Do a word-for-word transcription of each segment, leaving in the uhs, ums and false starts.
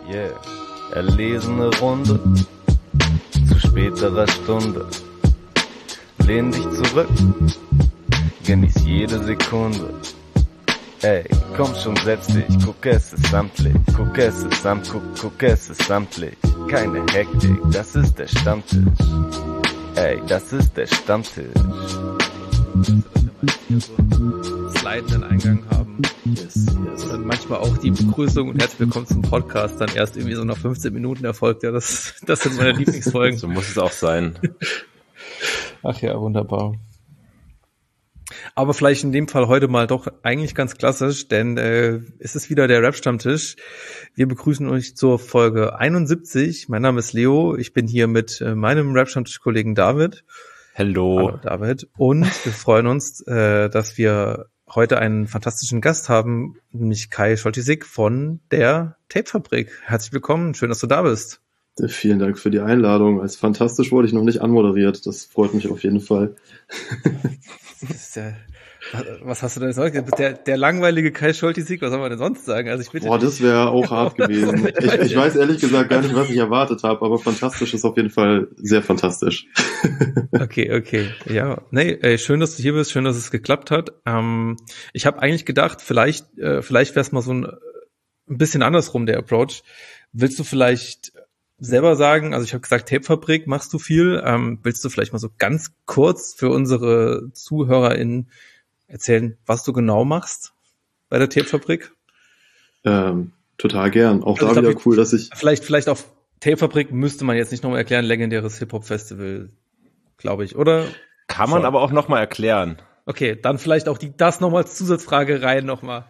Yeah, erlesene Runde zu späterer Stunde. Lehn dich zurück, genieß jede Sekunde. Ey, komm schon, setz dich, guck, es ist samtlich, guck, es ist samt, guck, guck, es ist samtlich. Keine Hektik, das ist der Stammtisch. Ey, das ist der Stammtisch. Slidenden Eingang haben. Yes, yes. Und manchmal auch die Begrüßung und herzlich willkommen zum Podcast dann erst irgendwie so nach fünfzehn Minuten erfolgt. Ja, das, das sind meine Lieblingsfolgen. So muss es auch sein. Ach ja, wunderbar. Aber vielleicht in dem Fall heute mal doch eigentlich ganz klassisch, denn äh, es ist wieder der Rap-Stammtisch. Wir begrüßen euch zur Folge einundsiebzig. Mein Name ist Leo. Ich bin hier mit äh, meinem Rap-Stammtisch-Kollegen David. Hello. Hallo David. Und wir freuen uns, äh, dass wir heute einen fantastischen Gast haben, nämlich Kai Scholtisek von der Tapefabrik. Herzlich willkommen, schön, dass du da bist. Vielen Dank für die Einladung. Als fantastisch wurde ich noch nicht anmoderiert. Das freut mich auf jeden Fall. Das ist ja, was hast du denn sonst? Der, der langweilige Kai Scholtisek, was soll man denn sonst sagen? Also ich bitte. Boah, das wäre auch hart gewesen. Ich, ich weiß ehrlich gesagt gar nicht, was ich erwartet habe, aber fantastisch ist auf jeden Fall sehr fantastisch. Okay, okay. Ja, nee, ey, schön, dass du hier bist, schön, dass es geklappt hat. Ähm, ich habe eigentlich gedacht, vielleicht, äh, vielleicht wäre es mal so ein, ein bisschen andersrum, der Approach. Willst du vielleicht selber sagen, also ich habe gesagt, Tapefabrik machst du viel. Ähm, willst du vielleicht mal so ganz kurz für unsere ZuhörerInnen erzählen, was du genau machst bei der Tapefabrik? Ähm, total gern. Auch also da wieder glaub, cool, dass ich... Vielleicht, vielleicht auf Tapefabrik müsste man jetzt nicht nochmal erklären, legendäres Hip-Hop-Festival, glaube ich, oder? Kann man Schon. aber auch nochmal erklären. Okay, dann vielleicht auch die das nochmal als Zusatzfrage rein nochmal.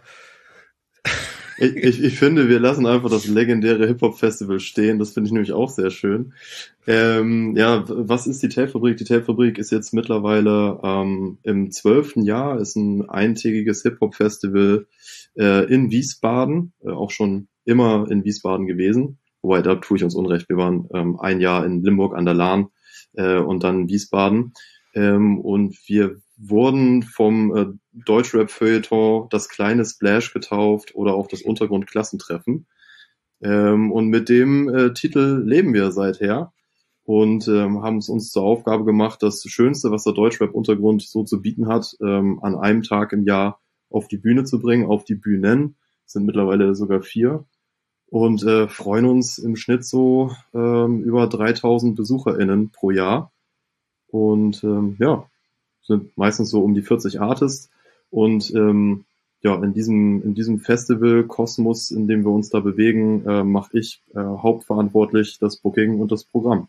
Ich, ich, ich finde, wir lassen einfach das legendäre Hip-Hop-Festival stehen. Das finde ich nämlich auch sehr schön. Ähm, ja, was ist die Tapefabrik? Die Tapefabrik ist jetzt mittlerweile ähm, im zwölften Jahr, ist ein eintägiges Hip-Hop-Festival äh, in Wiesbaden, äh, auch schon immer in Wiesbaden gewesen. Wobei, da tue ich uns Unrecht. Wir waren ähm, ein Jahr in Limburg an der Lahn äh, und dann in Wiesbaden. Ähm, und wir wurden vom äh, Deutschrap-Feuilleton das kleine Splash getauft oder auch das Untergrund-Klassentreffen. Ähm, und mit dem äh, Titel leben wir seither und ähm, haben es uns zur Aufgabe gemacht, das Schönste, was der Deutschrap-Untergrund so zu bieten hat, ähm, an einem Tag im Jahr auf die Bühne zu bringen, auf die Bühnen. Es sind mittlerweile sogar vier. Und äh, freuen uns im Schnitt so ähm, über dreitausend BesucherInnen pro Jahr. Und ähm, ja, sind meistens so um die vierzig Artists und ähm, ja, in diesem in diesem Festival-Kosmos, in dem wir uns da bewegen, äh, mache ich äh, hauptverantwortlich das Booking und das Programm.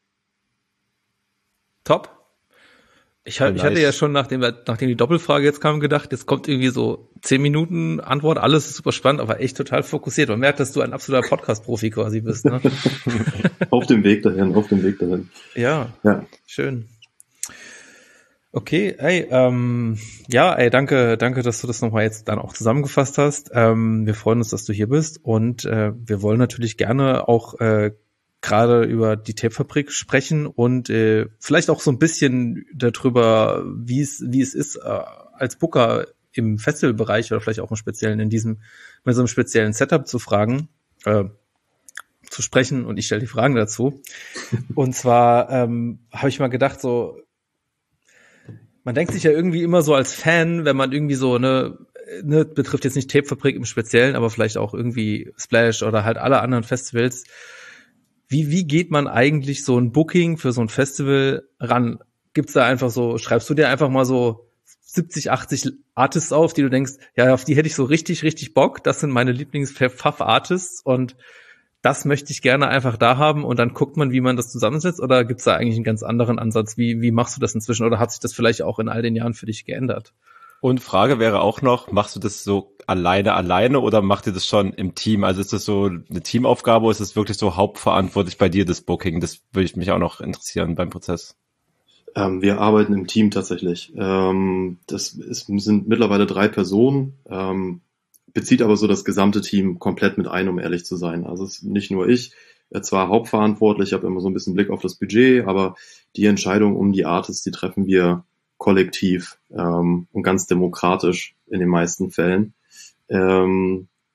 Top. Ich, ich hatte ja schon, nachdem, nachdem die Doppelfrage jetzt kam, gedacht, jetzt kommt irgendwie so zehn Minuten Antwort, alles ist super spannend, aber echt total fokussiert. Man merkt, dass du ein absoluter Podcast-Profi quasi bist, ne? Auf dem Weg dahin, auf dem Weg dahin. Ja, ja. Schön. Okay, ey, ähm, ja, ey, danke, danke, dass du das nochmal jetzt dann auch zusammengefasst hast. Ähm, wir freuen uns, dass du hier bist und äh, wir wollen natürlich gerne auch äh, gerade über die Tapefabrik sprechen und äh, vielleicht auch so ein bisschen darüber, wie es wie es ist, äh, als Booker im Festivalbereich oder vielleicht auch im Speziellen in diesem, mit so einem speziellen Setup zu fragen, äh, zu sprechen und ich stelle die Fragen dazu. Und zwar ähm, habe ich mal gedacht, so man denkt sich ja irgendwie immer so als Fan, wenn man irgendwie so, ne, ne, betrifft jetzt nicht Tapefabrik im Speziellen, aber vielleicht auch irgendwie Splash oder halt alle anderen Festivals. Wie, wie geht man eigentlich so ein Booking für so ein Festival ran? Gibt's da einfach so, schreibst du dir einfach mal so siebzig, achtzig Artists auf, die du denkst, ja, auf die hätte ich so richtig, richtig Bock. Das sind meine Lieblings-Pfaff-Artists und das möchte ich gerne einfach da haben und dann guckt man, wie man das zusammensetzt, oder gibt's da eigentlich einen ganz anderen Ansatz? Wie, wie machst du das inzwischen oder hat sich das vielleicht auch in all den Jahren für dich geändert? Und Frage wäre auch noch, machst du das so alleine, alleine oder macht ihr das schon im Team? Also ist das so eine Teamaufgabe oder ist es wirklich so hauptverantwortlich bei dir, das Booking? Das würde ich mich auch noch interessieren beim Prozess. Ähm, wir arbeiten im Team tatsächlich. Ähm, das ist, sind mittlerweile drei Personen, ähm, bezieht aber so das gesamte Team komplett mit ein, um ehrlich zu sein. Also es ist nicht nur ich, zwar hauptverantwortlich, ich habe immer so ein bisschen Blick auf das Budget, aber die Entscheidung um die Artists, die treffen wir kollektiv ähm, und ganz demokratisch in den meisten Fällen. Ähm,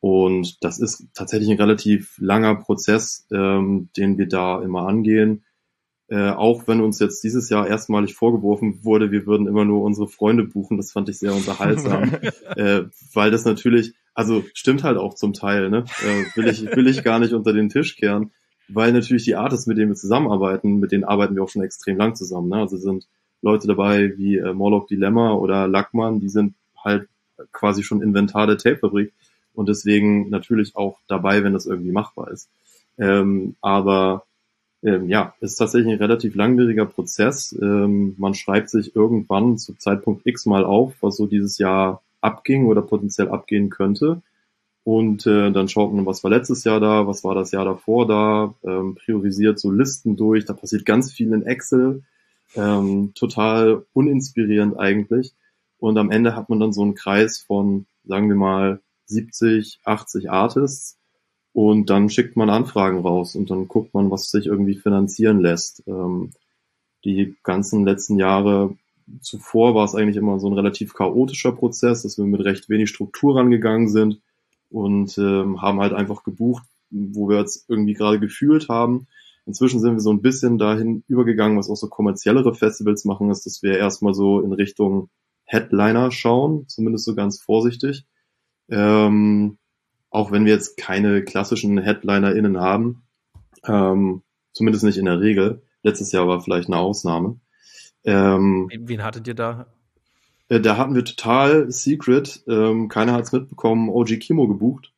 Und das ist tatsächlich ein relativ langer Prozess, ähm, den wir da immer angehen. Äh, auch wenn uns jetzt dieses Jahr erstmalig vorgeworfen wurde, wir würden immer nur unsere Freunde buchen, das fand ich sehr unterhaltsam, äh, weil das natürlich, also stimmt halt auch zum Teil, ne? Äh, will ich will ich gar nicht unter den Tisch kehren, weil natürlich die Artists, mit denen wir zusammenarbeiten, mit denen arbeiten wir auch schon extrem lang zusammen, ne? Also sind Leute dabei wie äh, Morlock Dilemma oder Lackmann, die sind halt quasi schon Inventar der Tapefabrik und deswegen natürlich auch dabei, wenn das irgendwie machbar ist. Ähm, aber Ähm, ja, es ist tatsächlich ein relativ langwieriger Prozess. Ähm, man schreibt sich irgendwann zu Zeitpunkt X mal auf, was so dieses Jahr abging oder potenziell abgehen könnte. Und äh, dann schaut man, was war letztes Jahr da, was war das Jahr davor da, ähm, priorisiert so Listen durch. Da passiert ganz viel in Excel. Ähm, total uninspirierend eigentlich. Und am Ende hat man dann so einen Kreis von, sagen wir mal, siebzig, achtzig Artists. Und dann schickt man Anfragen raus und dann guckt man, was sich irgendwie finanzieren lässt. Ähm, die ganzen letzten Jahre zuvor war es eigentlich immer so ein relativ chaotischer Prozess, dass wir mit recht wenig Struktur rangegangen sind und ähm, haben halt einfach gebucht, wo wir jetzt irgendwie gerade gefühlt haben. Inzwischen sind wir so ein bisschen dahin übergegangen, was auch so kommerziellere Festivals machen, ist, dass wir erstmal so in Richtung Headliner schauen, zumindest so ganz vorsichtig. Ähm, Auch wenn wir jetzt keine klassischen HeadlinerInnen haben, ähm, zumindest nicht in der Regel. Letztes Jahr war vielleicht eine Ausnahme. Ähm, Wen hattet ihr da? äh, da hatten wir total Secret, ähm, keiner hat es mitbekommen, O G Kimo gebucht.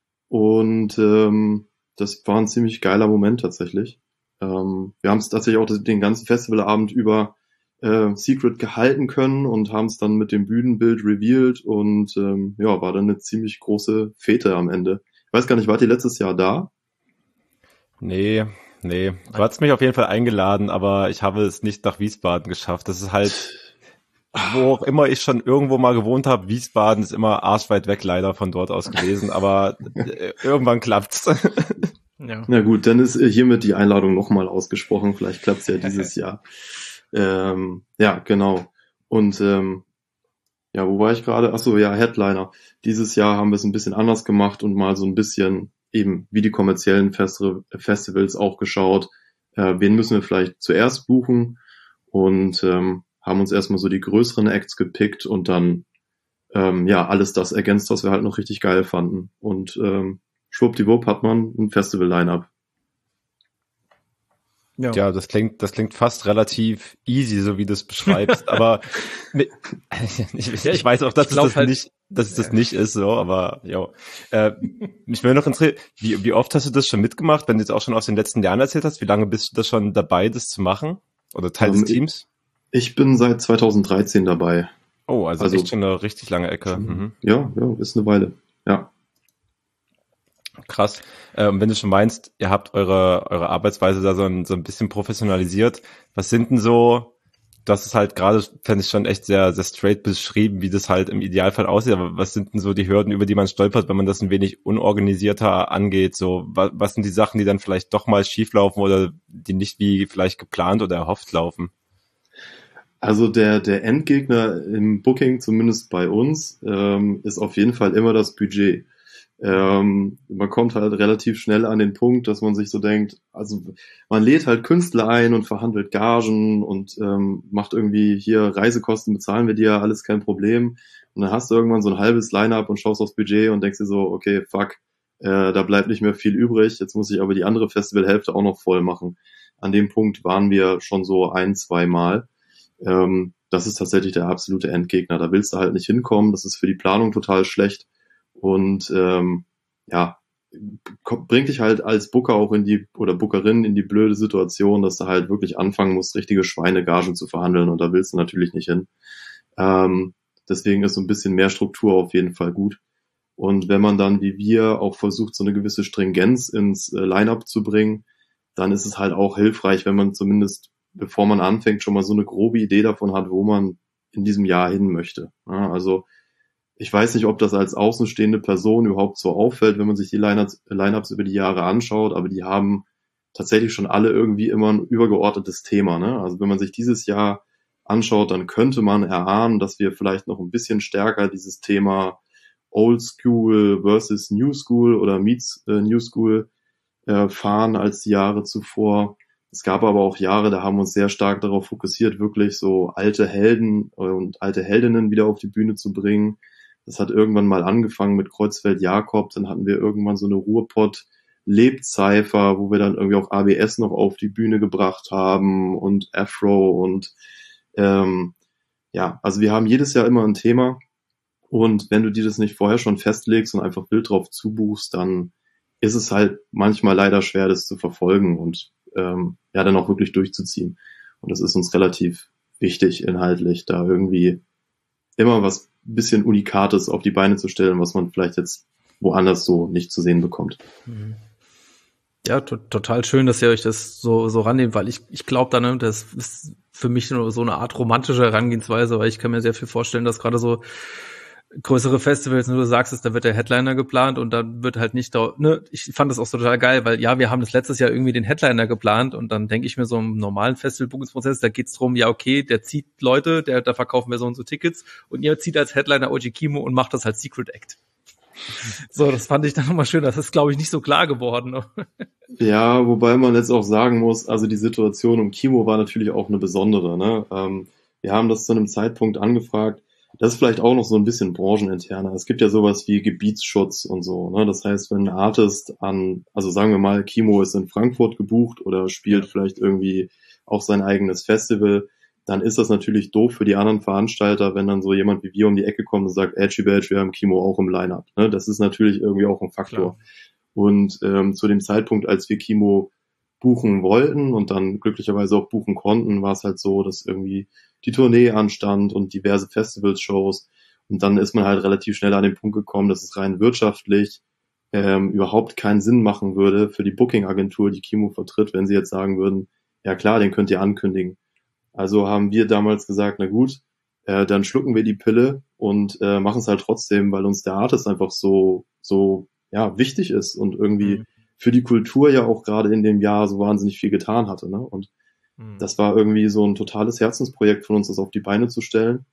Und ähm, das war ein ziemlich geiler Moment tatsächlich. Ähm, wir haben es tatsächlich auch den ganzen Festivalabend über äh, Secret gehalten können und haben es dann mit dem Bühnenbild revealed und ähm, ja, war dann eine ziemlich große Fete am Ende. Ich weiß gar nicht, wart ihr letztes Jahr da? Nee, nee. Du hast mich auf jeden Fall eingeladen, aber ich habe es nicht nach Wiesbaden geschafft. Das ist halt, wo auch immer ich schon irgendwo mal gewohnt habe, Wiesbaden ist immer arschweit weg leider von dort aus gewesen, aber äh, irgendwann klappt's. Ja. Na gut, dann ist hiermit die Einladung nochmal ausgesprochen. Vielleicht klappt's ja dieses Jahr. Ähm, ja, genau. Und ähm, ja, wo war ich gerade? Ach so, ja, Headliner. Dieses Jahr haben wir es ein bisschen anders gemacht und mal so ein bisschen eben wie die kommerziellen Festi- Festivals auch geschaut, äh, wen müssen wir vielleicht zuerst buchen und ähm, haben uns erstmal so die größeren Acts gepickt und dann ähm, ja alles das ergänzt, was wir halt noch richtig geil fanden. Und ähm, schwuppdiwupp hat man ein Festival-Line-Up. Ja. ja, das klingt, das klingt fast relativ easy, so wie du es beschreibst, aber ich, ich, ich weiß auch, dass es das halt nicht, dass es das nicht ist, so, aber ja. Äh, mich würde noch interessieren, wie, wie oft hast du das schon mitgemacht, wenn du jetzt auch schon aus den letzten Jahren erzählt hast, wie lange bist du da schon dabei, das zu machen? Oder Teil um, des Teams? Ich, ich bin seit zweitausenddreizehn dabei. Oh, also, also echt schon eine richtig lange Ecke. Schon, mhm. Ja, ja, ist eine Weile, ja. Krass. Ähm, wenn du schon meinst, ihr habt eure eure Arbeitsweise da so ein, so ein bisschen professionalisiert, was sind denn so, das ist halt gerade, fände ich schon echt sehr sehr straight beschrieben, wie das halt im Idealfall aussieht, aber was sind denn so die Hürden, über die man stolpert, wenn man das ein wenig unorganisierter angeht? So, was, was sind die Sachen, die dann vielleicht doch mal schief laufen oder die nicht wie vielleicht geplant oder erhofft laufen? Also der der Endgegner im Booking, zumindest bei uns, ähm, ist auf jeden Fall immer das Budget. Ähm, man kommt halt relativ schnell an den Punkt, dass man sich so denkt, also man lädt halt Künstler ein und verhandelt Gagen und ähm, macht irgendwie hier Reisekosten, bezahlen wir dir, alles kein Problem. Und dann hast du irgendwann so ein halbes Line-Up und schaust aufs Budget und denkst dir so, okay, fuck, äh, da bleibt nicht mehr viel übrig, jetzt muss ich aber die andere Festivalhälfte auch noch voll machen. An dem Punkt waren wir schon so ein, zwei Mal. Ähm, das ist tatsächlich der absolute Endgegner, da willst du halt nicht hinkommen, das ist für die Planung total schlecht. Und ähm, ja, bringt dich halt als Booker auch in die, oder Bookerin in die blöde Situation, dass du halt wirklich anfangen musst, richtige Schweinegagen zu verhandeln und da willst du natürlich nicht hin. Ähm, deswegen ist so ein bisschen mehr Struktur auf jeden Fall gut. Und wenn man dann, wie wir, auch versucht, so eine gewisse Stringenz ins äh, Line-Up zu bringen, dann ist es halt auch hilfreich, wenn man zumindest, bevor man anfängt, schon mal so eine grobe Idee davon hat, wo man in diesem Jahr hin möchte. Ja, also ich weiß nicht, ob das als außenstehende Person überhaupt so auffällt, wenn man sich die Line-Ups, Line-Ups über die Jahre anschaut, aber die haben tatsächlich schon alle irgendwie immer ein übergeordnetes Thema, ne? Also wenn man sich dieses Jahr anschaut, dann könnte man erahnen, dass wir vielleicht noch ein bisschen stärker dieses Thema Old School versus New School oder meets äh, New School äh, fahren als die Jahre zuvor. Es gab aber auch Jahre, da haben wir uns sehr stark darauf fokussiert, wirklich so alte Helden und alte Heldinnen wieder auf die Bühne zu bringen. Das hat irgendwann mal angefangen mit Kreuzfeld Jakob, dann hatten wir irgendwann so eine Ruhrpott-Lebzeifer, wo wir dann irgendwie auch A B S noch auf die Bühne gebracht haben und Afro und ähm, ja, also wir haben jedes Jahr immer ein Thema und wenn du dir das nicht vorher schon festlegst und einfach wild drauf zubuchst, dann ist es halt manchmal leider schwer, das zu verfolgen und ähm, ja, dann auch wirklich durchzuziehen. Und das ist uns relativ wichtig inhaltlich, da irgendwie immer was bisschen Unikates auf die Beine zu stellen, was man vielleicht jetzt woanders so nicht zu sehen bekommt. Ja, to- total schön, dass ihr euch das so so rannehmt, weil ich ich glaube da, ne, das ist für mich nur so eine Art romantische Herangehensweise, weil ich kann mir sehr viel vorstellen, dass gerade so größere Festivals, ne, du sagst es, da wird der Headliner geplant und dann wird halt nicht da, ne, ich fand das auch so total geil, weil ja, wir haben das letztes Jahr irgendwie den Headliner geplant und dann denke ich mir so im normalen Festival-Buchungsprozess, da geht's drum, ja okay, der zieht Leute, der da verkaufen wir so und so Tickets und ihr zieht als Headliner Oji Kimo und macht das als Secret Act. So, das fand ich dann nochmal schön, das ist, glaube ich, nicht so klar geworden. Ne? Ja, wobei man jetzt auch sagen muss, also die Situation um Kimo war natürlich auch eine besondere, ne? Ähm, wir haben das zu einem Zeitpunkt angefragt. Das ist vielleicht auch noch so ein bisschen brancheninterner. Es gibt ja sowas wie Gebietsschutz und so, ne? Das heißt, wenn ein Artist an, also sagen wir mal, Kimo ist in Frankfurt gebucht oder spielt vielleicht irgendwie auch sein eigenes Festival, dann ist das natürlich doof für die anderen Veranstalter, wenn dann so jemand wie wir um die Ecke kommt und sagt, Edgy Badge, wir haben Kimo auch im Line-Up. Ne? Das ist natürlich irgendwie auch ein Faktor. Klar. Und ähm, zu dem Zeitpunkt, als wir Kimo buchen wollten und dann glücklicherweise auch buchen konnten, war es halt so, dass irgendwie die Tournee anstand und diverse Festivalshows. Und dann ist man halt relativ schnell an den Punkt gekommen, dass es rein wirtschaftlich ähm, überhaupt keinen Sinn machen würde für die Booking-Agentur, die Kimo vertritt, wenn sie jetzt sagen würden, ja klar, den könnt ihr ankündigen. Also haben wir damals gesagt, na gut, äh, dann schlucken wir die Pille und äh, machen es halt trotzdem, weil uns der Artist einfach so so ja wichtig ist und irgendwie mhm. für die Kultur ja auch gerade in dem Jahr so wahnsinnig viel getan hatte. Ne? Und mhm. das war irgendwie so ein totales Herzensprojekt von uns, das auf die Beine zu stellen.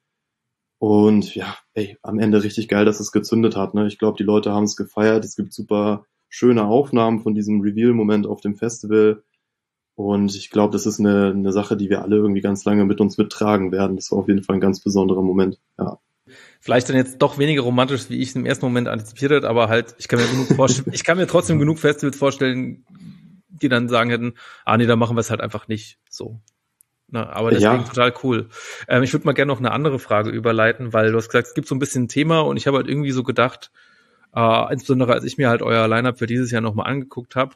Und ja, ey, am Ende richtig geil, dass es gezündet hat. Ne? Ich glaube, die Leute haben es gefeiert. Es gibt super schöne Aufnahmen von diesem Reveal-Moment auf dem Festival. Und ich glaube, das ist eine, eine Sache, die wir alle irgendwie ganz lange mit uns mittragen werden. Das war auf jeden Fall ein ganz besonderer Moment, ja. Vielleicht dann jetzt doch weniger romantisch, wie ich im ersten Moment antizipiert hätte, aber halt, ich kann mir genug vorstellen, ich kann mir trotzdem genug Festivals vorstellen, die dann sagen hätten, ah nee, da machen wir es halt einfach nicht so. Na, aber deswegen ja. Total cool. Ähm, ich würde mal gerne noch eine andere Frage überleiten, weil du hast gesagt, es gibt so ein bisschen ein Thema und ich habe halt irgendwie so gedacht, äh, insbesondere als ich mir halt euer Line-Up für dieses Jahr nochmal angeguckt habe,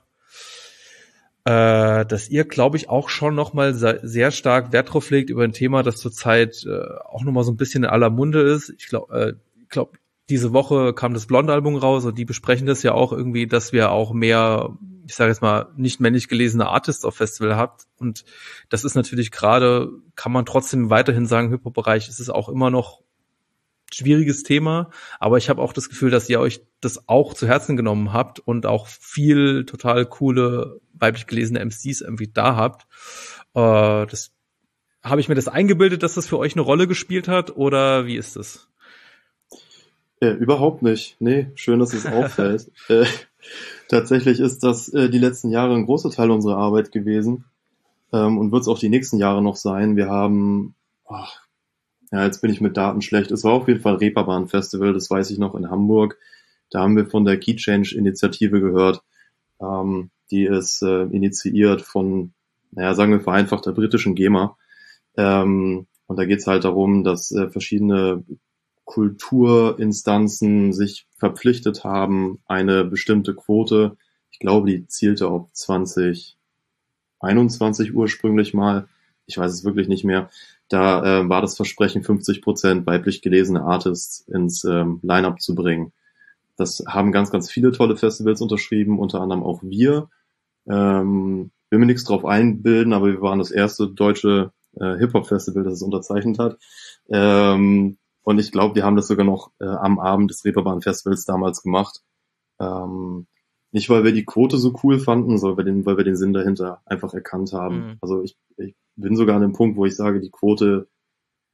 äh, dass ihr, glaube ich, auch schon nochmal sehr stark Wert drauf legt über ein Thema, das zurzeit äh, auch nochmal so ein bisschen in aller Munde ist. Ich glaube, äh, ich glaube, diese Woche kam das Blond-Album raus und die besprechen das ja auch irgendwie, dass wir auch mehr, ich sage jetzt mal, nicht männlich gelesene Artists auf Festival habt. Und das ist natürlich gerade, kann man trotzdem weiterhin sagen, im Hip-Hop-Bereich ist es auch immer noch schwieriges Thema, aber ich habe auch das Gefühl, dass ihr euch das auch zu Herzen genommen habt und auch viel total coole weiblich gelesene M Cs irgendwie da habt. Äh, das habe ich mir das eingebildet, dass das für euch eine Rolle gespielt hat oder wie ist das? Ja, überhaupt nicht. Nee, schön, dass es auffällt. äh, tatsächlich ist das äh, die letzten Jahre ein großer Teil unserer Arbeit gewesen ähm, und wird es auch die nächsten Jahre noch sein. Wir haben ach, ja, jetzt bin ich mit Daten schlecht. Es war auf jeden Fall Reeperbahn Festival, das weiß ich noch, in Hamburg. Da haben wir von der Key Change Initiative gehört. Ähm, die ist äh, initiiert von, naja, sagen wir vereinfacht, der britischen GEMA. Ähm, und da geht es halt darum, dass äh, verschiedene Kulturinstanzen sich verpflichtet haben, eine bestimmte Quote, ich glaube, die zielte auf zwanzig einundzwanzig ursprünglich mal, ich weiß es wirklich nicht mehr, da äh, war das Versprechen, fünfzig Prozent weiblich gelesene Artists ins ähm, Line-Up zu bringen. Das haben ganz, ganz viele tolle Festivals unterschrieben, unter anderem auch wir. Ähm, will mir nichts drauf einbilden, aber wir waren das erste deutsche äh, Hip-Hop-Festival, das es unterzeichnet hat. Ähm, und ich glaube, wir haben das sogar noch äh, am Abend des Reeperbahn-Festivals damals gemacht. Ähm, nicht, weil wir die Quote so cool fanden, sondern weil wir den, weil wir den Sinn dahinter einfach erkannt haben. Mhm. Also ich, ich bin sogar an dem Punkt, wo ich sage, die Quote,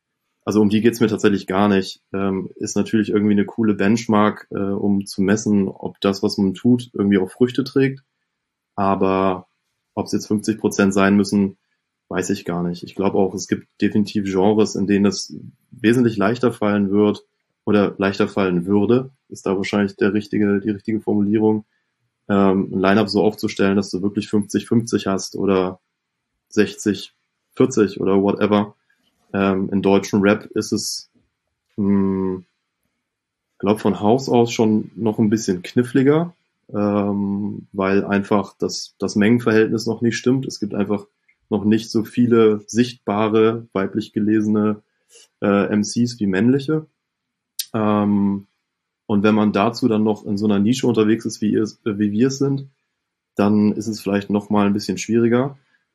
also um die geht's mir tatsächlich gar nicht. Ähm, ist natürlich irgendwie eine coole Benchmark, äh, um zu messen, ob das, was man tut, irgendwie auch Früchte trägt. Aber ob es jetzt fünfzig Prozent sein müssen, weiß ich gar nicht. Ich glaube auch, es gibt definitiv Genres, in denen es wesentlich leichter fallen wird oder leichter fallen würde, ist da wahrscheinlich der richtige, die richtige Formulierung, ähm, ein Line-Up so aufzustellen, dass du wirklich fünfzig fünfzig hast oder sechzig vierzig oder whatever. Ähm, in deutschen Rap ist es, mh, glaube von Haus aus schon noch ein bisschen kniffliger, ähm, weil einfach das, das Mengenverhältnis noch nicht stimmt. Es gibt einfach noch nicht so viele sichtbare, weiblich gelesene äh, M Cs wie männliche. Ähm, und wenn man dazu dann noch in so einer Nische unterwegs ist, wie, ihr, wie wir es sind, dann ist es vielleicht noch mal ein bisschen schwieriger.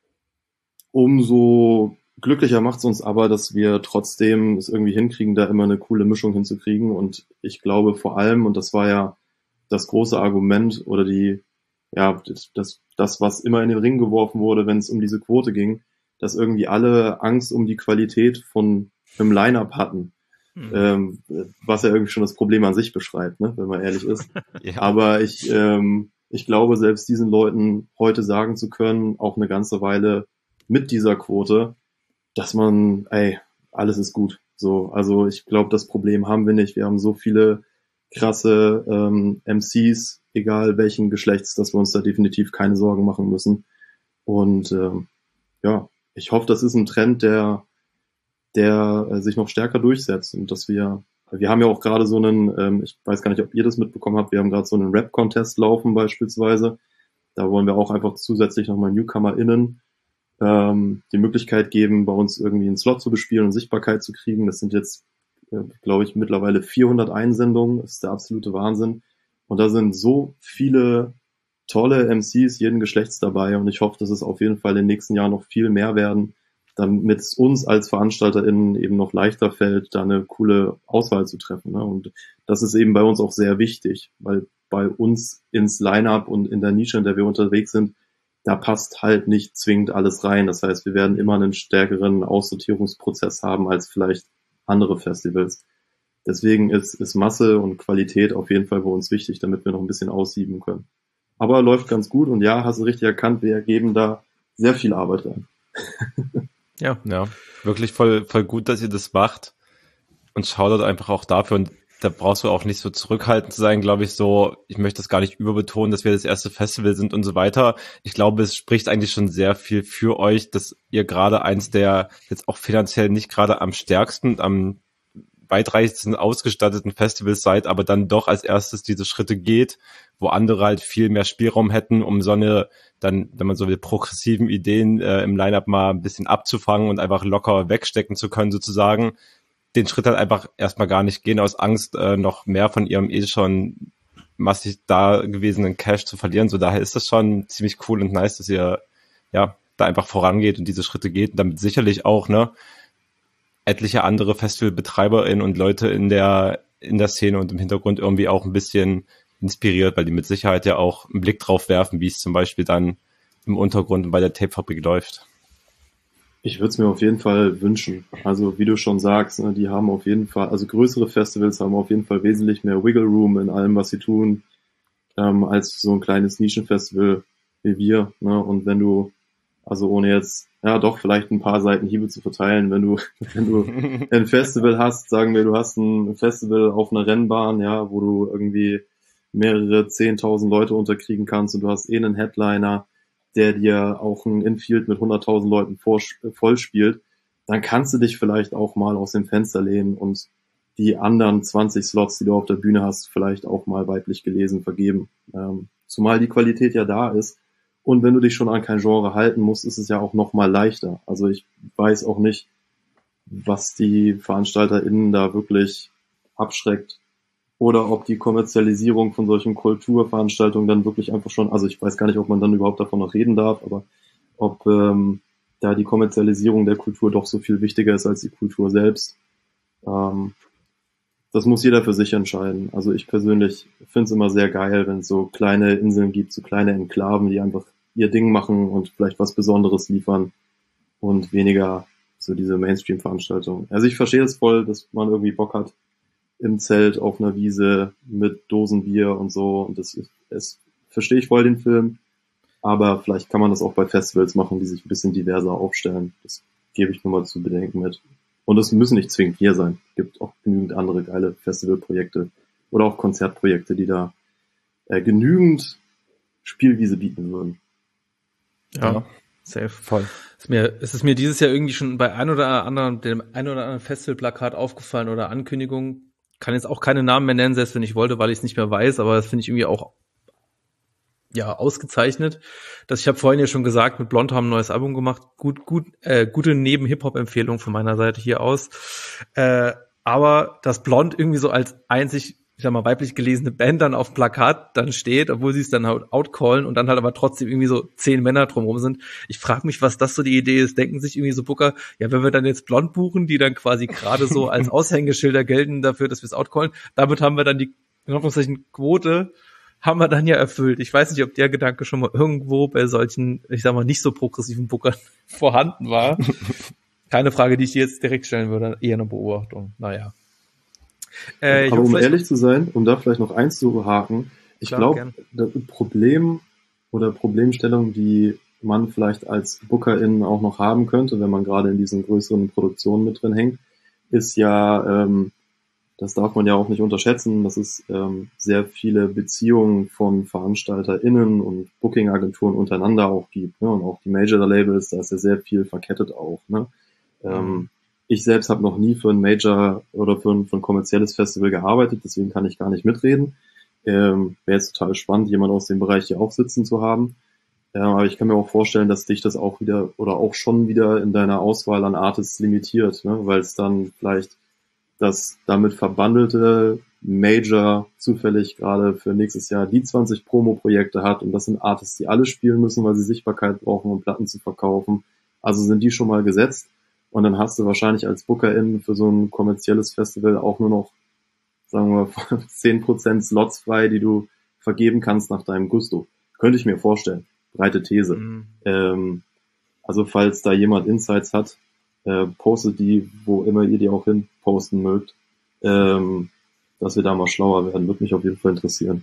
Umso glücklicher macht es uns aber, dass wir trotzdem es irgendwie hinkriegen, da immer eine coole Mischung hinzukriegen. Und ich glaube vor allem, und das war ja das große Argument oder die, ja, das, das, was immer in den Ring geworfen wurde, wenn es um diese Quote ging, dass irgendwie alle Angst um die Qualität von einem Line-Up hatten. Mhm. Ähm, was ja irgendwie schon das Problem an sich beschreibt, ne, wenn man ehrlich ist. Ja. Aber ich, ähm, ich glaube, selbst diesen Leuten heute sagen zu können, auch eine ganze Weile mit dieser Quote, dass man, ey, alles ist gut. So, also ich glaube, das Problem haben wir nicht. Wir haben so viele krasse ähm, M Cs, egal welchen Geschlechts, dass wir uns da definitiv keine Sorgen machen müssen. Und ähm, ja, ich hoffe, das ist ein Trend, der der äh, sich noch stärker durchsetzt und dass wir, wir haben ja auch gerade so einen, ähm, ich weiß gar nicht, ob ihr das mitbekommen habt, wir haben gerade so einen Rap-Contest laufen beispielsweise. Da wollen wir auch einfach zusätzlich nochmal NewcomerInnen ähm, die Möglichkeit geben, bei uns irgendwie einen Slot zu bespielen und Sichtbarkeit zu kriegen. Das sind jetzt, äh, glaube ich, mittlerweile vierhundert Einsendungen. Das ist der absolute Wahnsinn. Und da sind so viele tolle M Cs jeden Geschlechts dabei und ich hoffe, dass es auf jeden Fall in den nächsten Jahren noch viel mehr werden, damit es uns als VeranstalterInnen eben noch leichter fällt, da eine coole Auswahl zu treffen. Ne? Und das ist eben bei uns auch sehr wichtig, weil bei uns ins Line-Up und in der Nische, in der wir unterwegs sind, da passt halt nicht zwingend alles rein. Das heißt, wir werden immer einen stärkeren Aussortierungsprozess haben als vielleicht andere Festivals. Deswegen ist, ist Masse und Qualität auf jeden Fall bei uns wichtig, damit wir noch ein bisschen aussieben können. Aber läuft ganz gut und ja, hast du richtig erkannt, wir geben da sehr viel Arbeit rein. Ja, ja, wirklich voll, voll gut, dass ihr das macht und schaut einfach auch dafür und da brauchst du auch nicht so zurückhaltend zu sein, glaube ich, so, ich möchte das gar nicht überbetonen, dass wir das erste Festival sind und so weiter. Ich glaube, es spricht eigentlich schon sehr viel für euch, dass ihr gerade eins der jetzt auch finanziell nicht gerade am stärksten, am weitreichsten ausgestatteten Festivals seid, aber dann doch als erstes diese Schritte geht, wo andere halt viel mehr Spielraum hätten, um so eine, dann, wenn man so will, progressiven Ideen äh, im Line-Up mal ein bisschen abzufangen und einfach locker wegstecken zu können sozusagen, den Schritt halt einfach erstmal gar nicht gehen, aus Angst, äh, noch mehr von ihrem eh schon massig da gewesenen Cash zu verlieren. So daher ist das schon ziemlich cool und nice, dass ihr ja da einfach vorangeht und diese Schritte geht und damit sicherlich auch, ne, etliche andere FestivalbetreiberInnen und Leute in der in der Szene und im Hintergrund irgendwie auch ein bisschen inspiriert, weil die mit Sicherheit ja auch einen Blick drauf werfen, wie es zum Beispiel dann im Untergrund bei der Tapefabrik läuft. Ich würde es mir auf jeden Fall wünschen. Also wie du schon sagst, ne, die haben auf jeden Fall, also größere Festivals haben auf jeden Fall wesentlich mehr Wiggle Room in allem, was sie tun, ähm, als so ein kleines Nischenfestival wie wir. Ne? Und wenn du, also ohne jetzt, ja doch, vielleicht ein paar Seitenhiebe zu verteilen, wenn du, wenn du ein Festival hast, sagen wir, du hast ein Festival auf einer Rennbahn, ja, wo du irgendwie mehrere zehntausend Leute unterkriegen kannst und du hast eh einen Headliner, der dir auch ein Infield mit hunderttausend Leuten voll spielt, dann kannst du dich vielleicht auch mal aus dem Fenster lehnen und die anderen zwanzig Slots, die du auf der Bühne hast, vielleicht auch mal weiblich gelesen vergeben. Ähm, zumal die Qualität ja da ist. Und wenn du dich schon an kein Genre halten musst, ist es ja auch noch mal leichter. Also ich weiß auch nicht, was die VeranstalterInnen da wirklich abschreckt. Oder ob die Kommerzialisierung von solchen Kulturveranstaltungen dann wirklich einfach schon, also ich weiß gar nicht, ob man dann überhaupt davon noch reden darf, aber ob ähm, da die Kommerzialisierung der Kultur doch so viel wichtiger ist als die Kultur selbst. Ähm, das muss jeder für sich entscheiden. Also ich persönlich finde es immer sehr geil, wenn es so kleine Inseln gibt, so kleine Enklaven, die einfach ihr Ding machen und vielleicht was Besonderes liefern und weniger so diese Mainstream-Veranstaltungen. Also ich verstehe es voll, dass man irgendwie Bock hat im Zelt auf einer Wiese mit Dosenbier und so, und das ist, es verstehe ich voll den Film, aber vielleicht kann man das auch bei Festivals machen, die sich ein bisschen diverser aufstellen. Das gebe ich nur mal zu bedenken mit. Und es müssen nicht zwingend wir sein. Es gibt auch genügend andere geile Festivalprojekte oder auch Konzertprojekte, die da äh, genügend Spielwiese bieten würden. Ja, ja, safe. Voll. Ist mir, ist es mir dieses Jahr irgendwie schon bei ein oder anderen, dem ein oder anderen Festivalplakat aufgefallen oder Ankündigung. Kann jetzt auch keine Namen mehr nennen, selbst wenn ich wollte, weil ich es nicht mehr weiß, aber das finde ich irgendwie auch ja ausgezeichnet. Das ich habe vorhin ja schon gesagt, mit Blond haben ein neues Album gemacht. Gut, gut, äh, gute Neben-Hip-Hop-Empfehlung von meiner Seite hier aus. Äh, aber dass Blond irgendwie so als einzig, ich sag mal, weiblich gelesene Band dann auf Plakat dann steht, obwohl sie es dann halt outcallen und dann halt aber trotzdem irgendwie so zehn Männer drumherum sind. Ich frage mich, was das so die Idee ist. Denken sich irgendwie so Booker, ja, wenn wir dann jetzt Blond buchen, die dann quasi gerade so als Aushängeschilder gelten dafür, dass wir es outcallen, damit haben wir dann die, in Anführungszeichen, Quote haben wir dann ja erfüllt. Ich weiß nicht, ob der Gedanke schon mal irgendwo bei solchen, ich sag mal, nicht so progressiven Bookern vorhanden war. Keine Frage, die ich dir jetzt direkt stellen würde, eher eine Beobachtung. Naja. Äh, Aber um ehrlich zu sein, um da vielleicht noch eins zu haken, ich glaube, das Problem oder Problemstellung, die man vielleicht als BookerInnen auch noch haben könnte, wenn man gerade in diesen größeren Produktionen mit drin hängt, ist ja, ähm, das darf man ja auch nicht unterschätzen, dass es ähm, sehr viele Beziehungen von VeranstalterInnen und Booking-Agenturen untereinander auch gibt, ne? Und auch die Major-Labels, da ist ja sehr viel verkettet auch, ne? Mhm. Ähm, ich selbst habe noch nie für ein Major oder für ein, für ein kommerzielles Festival gearbeitet, deswegen kann ich gar nicht mitreden. Ähm, wäre jetzt total spannend, jemand aus dem Bereich hier auch sitzen zu haben. Ähm, aber ich kann mir auch vorstellen, dass dich das auch wieder oder auch schon wieder in deiner Auswahl an Artists limitiert, ne? Weil es dann vielleicht das damit verbandelte Major zufällig gerade für nächstes Jahr die zwanzig Promo-Projekte hat, und das sind Artists, die alle spielen müssen, weil sie Sichtbarkeit brauchen, um Platten zu verkaufen. Also sind die schon mal gesetzt, und dann hast du wahrscheinlich als Bookerin für so ein kommerzielles Festival auch nur noch, sagen wir, zehn Prozent Slots frei, die du vergeben kannst nach deinem Gusto. Könnte ich mir vorstellen. Breite These. Mhm. Ähm, also falls da jemand Insights hat, Äh, postet die, wo immer ihr die auch hin posten mögt, ähm, dass wir da mal schlauer werden, würde mich auf jeden Fall interessieren.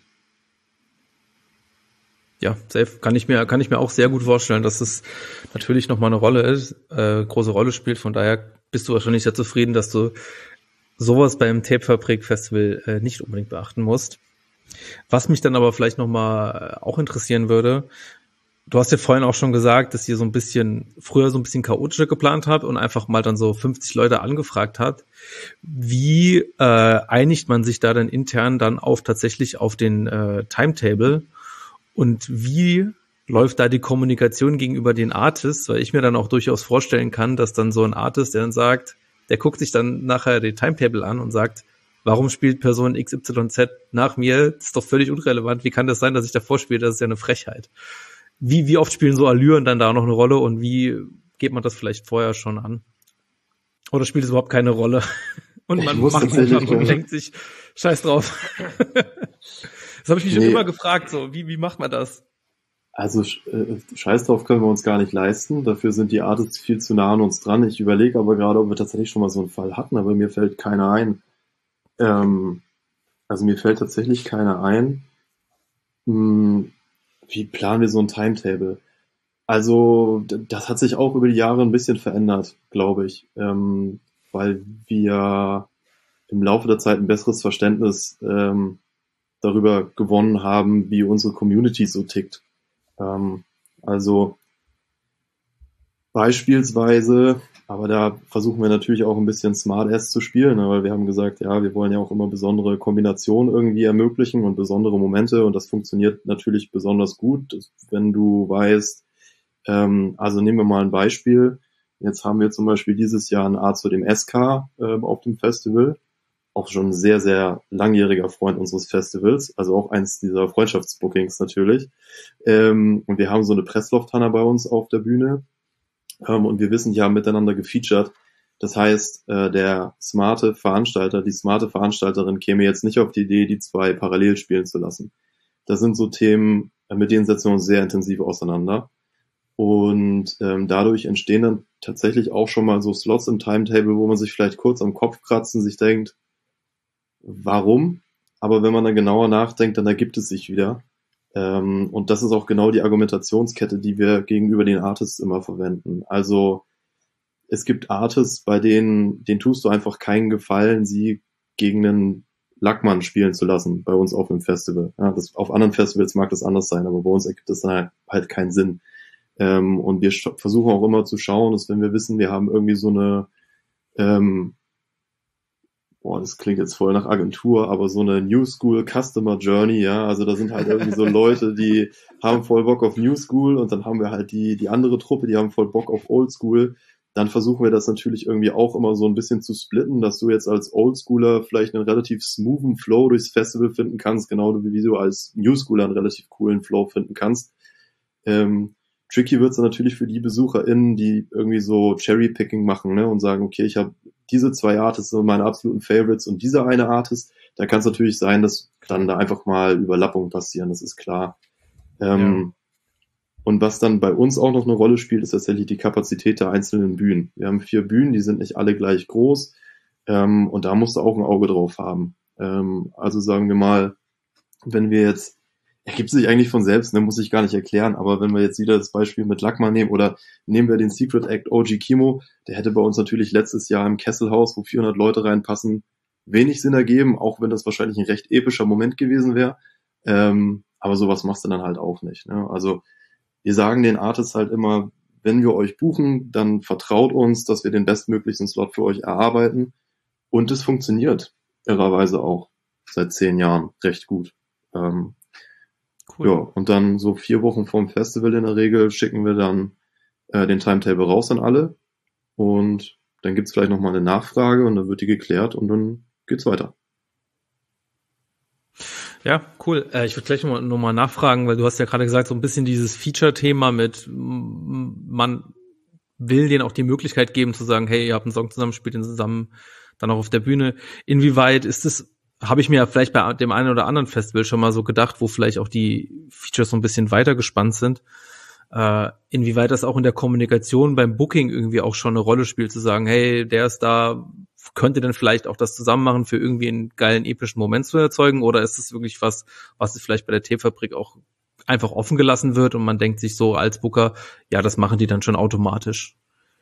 Ja, safe. Kann ich mir, kann ich mir auch sehr gut vorstellen, dass es natürlich nochmal eine Rolle ist, äh, große Rolle spielt. Von daher bist du wahrscheinlich sehr zufrieden, dass du sowas beim Tapefabrik-Festival äh, nicht unbedingt beachten musst. Was mich dann aber vielleicht nochmal auch interessieren würde, du hast ja vorhin auch schon gesagt, dass ihr so ein bisschen, früher so ein bisschen chaotischer geplant habt und einfach mal dann so fünfzig Leute angefragt habt. Wie äh, einigt man sich da dann intern dann auf tatsächlich auf den äh, Timetable, und wie läuft da die Kommunikation gegenüber den Artists? Weil ich mir dann auch durchaus vorstellen kann, dass dann so ein Artist, der dann sagt, der guckt sich dann nachher den Timetable an und sagt, warum spielt Person X Y Z nach mir? Das ist doch völlig unrelevant. Wie kann das sein, dass ich davor spiele? Das ist ja eine Frechheit. Wie, wie oft spielen so Allüren dann da noch eine Rolle, und wie geht man das vielleicht vorher schon an? Oder spielt es überhaupt keine Rolle? Und man macht einfach und denkt sich, scheiß drauf. Das habe ich mich nee. schon immer gefragt, so, wie, wie macht man das? Also, äh, scheiß drauf können wir uns gar nicht leisten. Dafür sind die Artists viel zu nah an uns dran. Ich überlege aber gerade, ob wir tatsächlich schon mal so einen Fall hatten, aber mir fällt keiner ein. Ähm, also mir fällt tatsächlich keiner ein. Hm, Wie planen wir so ein Timetable? Also, das hat sich auch über die Jahre ein bisschen verändert, glaube ich, ähm, weil wir im Laufe der Zeit ein besseres Verständnis ähm, darüber gewonnen haben, wie unsere Community so tickt. Ähm, also beispielsweise, aber da versuchen wir natürlich auch ein bisschen Smart-Ass zu spielen, ne, weil wir haben gesagt, ja, wir wollen ja auch immer besondere Kombinationen irgendwie ermöglichen und besondere Momente, und das funktioniert natürlich besonders gut, wenn du weißt, ähm, also nehmen wir mal ein Beispiel, jetzt haben wir zum Beispiel dieses Jahr ein A zu dem S K äh, auf dem Festival, auch schon ein sehr, sehr langjähriger Freund unseres Festivals, also auch eins dieser Freundschaftsbookings natürlich, ähm, und wir haben so eine Presslofthanna bei uns auf der Bühne, und wir wissen, die haben miteinander gefeatured. Das heißt, der smarte Veranstalter, die smarte Veranstalterin käme jetzt nicht auf die Idee, die zwei parallel spielen zu lassen. Das sind so Themen, mit denen setzen wir uns sehr intensiv auseinander. Und ähm, dadurch entstehen dann tatsächlich auch schon mal so Slots im Timetable, wo man sich vielleicht kurz am Kopf kratzt und sich denkt, warum? Aber wenn man dann genauer nachdenkt, dann ergibt es sich wieder. Ähm, und das ist auch genau die Argumentationskette, die wir gegenüber den Artists immer verwenden. Also es gibt Artists, bei denen, denen tust du einfach keinen Gefallen, sie gegen einen Lackmann spielen zu lassen, bei uns auf dem Festival. Ja, das, auf anderen Festivals mag das anders sein, aber bei uns ergibt das dann halt, halt keinen Sinn. Ähm, und wir sch- versuchen auch immer zu schauen, dass wenn wir wissen, wir haben irgendwie so eine, ähm, boah, das klingt jetzt voll nach Agentur, aber so eine New School Customer Journey, ja, also da sind halt irgendwie so Leute, die haben voll Bock auf New School und dann haben wir halt die, die andere Truppe, die haben voll Bock auf Old School. Dann versuchen wir das natürlich irgendwie auch immer so ein bisschen zu splitten, dass du jetzt als Oldschooler vielleicht einen relativ smoothen Flow durchs Festival finden kannst, genau wie du als Newschooler einen relativ coolen Flow finden kannst. Ähm, tricky wird's dann natürlich für die BesucherInnen, die irgendwie so Cherry-Picking machen, ne, und sagen, okay, ich habe diese zwei Artists sind meine absoluten Favorites und dieser eine Artist, da kann es natürlich sein, dass dann da einfach mal Überlappungen passieren, das ist klar. Ähm, ja. Und was dann bei uns auch noch eine Rolle spielt, ist tatsächlich die Kapazität der einzelnen Bühnen. Wir haben vier Bühnen, die sind nicht alle gleich groß, ähm, und da musst du auch ein Auge drauf haben. Ähm, also sagen wir mal, wenn wir jetzt, ergibt sich eigentlich von selbst, ne, muss ich gar nicht erklären, aber wenn wir jetzt wieder das Beispiel mit Lackmann nehmen oder nehmen wir den Secret Act O G Kimo, der hätte bei uns natürlich letztes Jahr im Kesselhaus, wo vierhundert Leute reinpassen, wenig Sinn ergeben, auch wenn das wahrscheinlich ein recht epischer Moment gewesen wäre. Ähm, aber sowas machst du dann halt auch nicht. Ne? Also wir sagen den Artists halt immer, wenn wir euch buchen, dann vertraut uns, dass wir den bestmöglichen Slot für euch erarbeiten. Und es funktioniert irrerweise auch seit zehn Jahren recht gut. Ähm, cool. Ja, und dann so vier Wochen vorm Festival in der Regel schicken wir dann äh, den Timetable raus an alle. Und dann gibt's vielleicht nochmal eine Nachfrage und dann wird die geklärt und dann geht's weiter. Ja, cool. Äh, ich würde gleich nochmal noch mal nachfragen, weil du hast ja gerade gesagt, so ein bisschen dieses Feature-Thema mit, man will denen auch die Möglichkeit geben zu sagen, hey, ihr habt einen Song zusammen, spielt den zusammen, dann auch auf der Bühne. Inwieweit ist das, habe ich mir ja vielleicht bei dem einen oder anderen Festival schon mal so gedacht, wo vielleicht auch die Features so ein bisschen weiter gespannt sind, äh, inwieweit das auch in der Kommunikation beim Booking irgendwie auch schon eine Rolle spielt, zu sagen, hey, der ist da, könnte denn vielleicht auch das zusammen machen, für irgendwie einen geilen, epischen Moment zu erzeugen? Oder ist es wirklich was, was vielleicht bei der Tapefabrik auch einfach offen gelassen wird und man denkt sich so als Booker, ja, das machen die dann schon automatisch?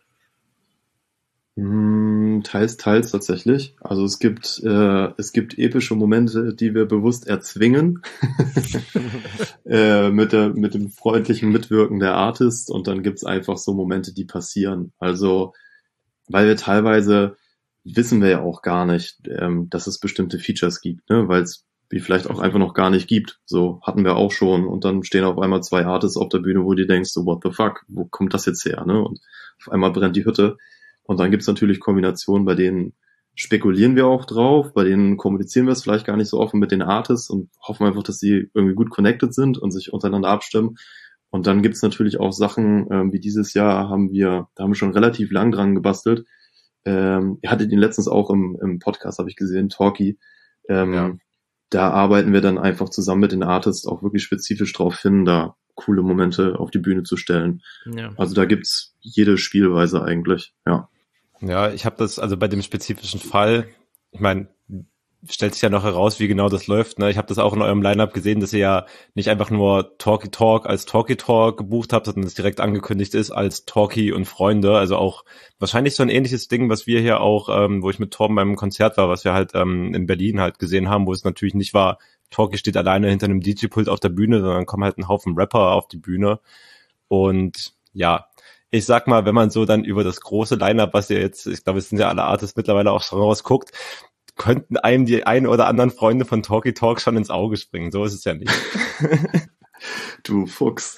Teils, teils tatsächlich. Also es gibt äh, es gibt epische Momente, die wir bewusst erzwingen äh, mit der mit dem freundlichen Mitwirken der Artist, und dann gibt's einfach so Momente, die passieren. Also weil wir teilweise wissen wir ja auch gar nicht, ähm, dass es bestimmte Features gibt, ne? Weil es die vielleicht auch einfach noch gar nicht gibt. So hatten wir auch schon, und dann stehen auf einmal zwei Artists auf der Bühne, wo du denkst, so what the fuck, wo kommt das jetzt her? Ne? Und auf einmal brennt die Hütte. Und dann gibt's natürlich Kombinationen, bei denen spekulieren wir auch drauf, bei denen kommunizieren wir es vielleicht gar nicht so offen mit den Artists und hoffen einfach, dass sie irgendwie gut connected sind und sich untereinander abstimmen. Und dann gibt's natürlich auch Sachen, ähm, wie dieses Jahr haben wir, da haben wir schon relativ lang dran gebastelt. Ähm, ihr hattet ihn letztens auch im, im Podcast, habe ich gesehen, Talkie. Ähm, ja. Da arbeiten wir dann einfach zusammen mit den Artists auch wirklich spezifisch drauf hin, da coole Momente auf die Bühne zu stellen. Ja. Also da gibt's jede Spielweise eigentlich, ja. Ja, ich habe das, also bei dem spezifischen Fall, ich meine, stellt sich ja noch heraus, wie genau das läuft. Ne? Ich habe das auch in eurem Line-Up gesehen, dass ihr ja nicht einfach nur Talkie Talk als Talkie Talk gebucht habt, sondern es direkt angekündigt ist als Talkie und Freunde. Also auch wahrscheinlich so ein ähnliches Ding, was wir hier auch, ähm, wo ich mit Torben beim Konzert war, was wir halt ähm, in Berlin halt gesehen haben, wo es natürlich nicht war, Talkie steht alleine hinter einem D J-Pult auf der Bühne, sondern kommen halt ein Haufen Rapper auf die Bühne. Und ja, ich sag mal, wenn man so dann über das große Line-Up, was ihr jetzt, ich glaube, es sind ja alle Artists mittlerweile auch schon rausguckt, könnten einem die ein oder anderen Freunde von Talkie Talk schon ins Auge springen. So ist es ja nicht. Du Fuchs.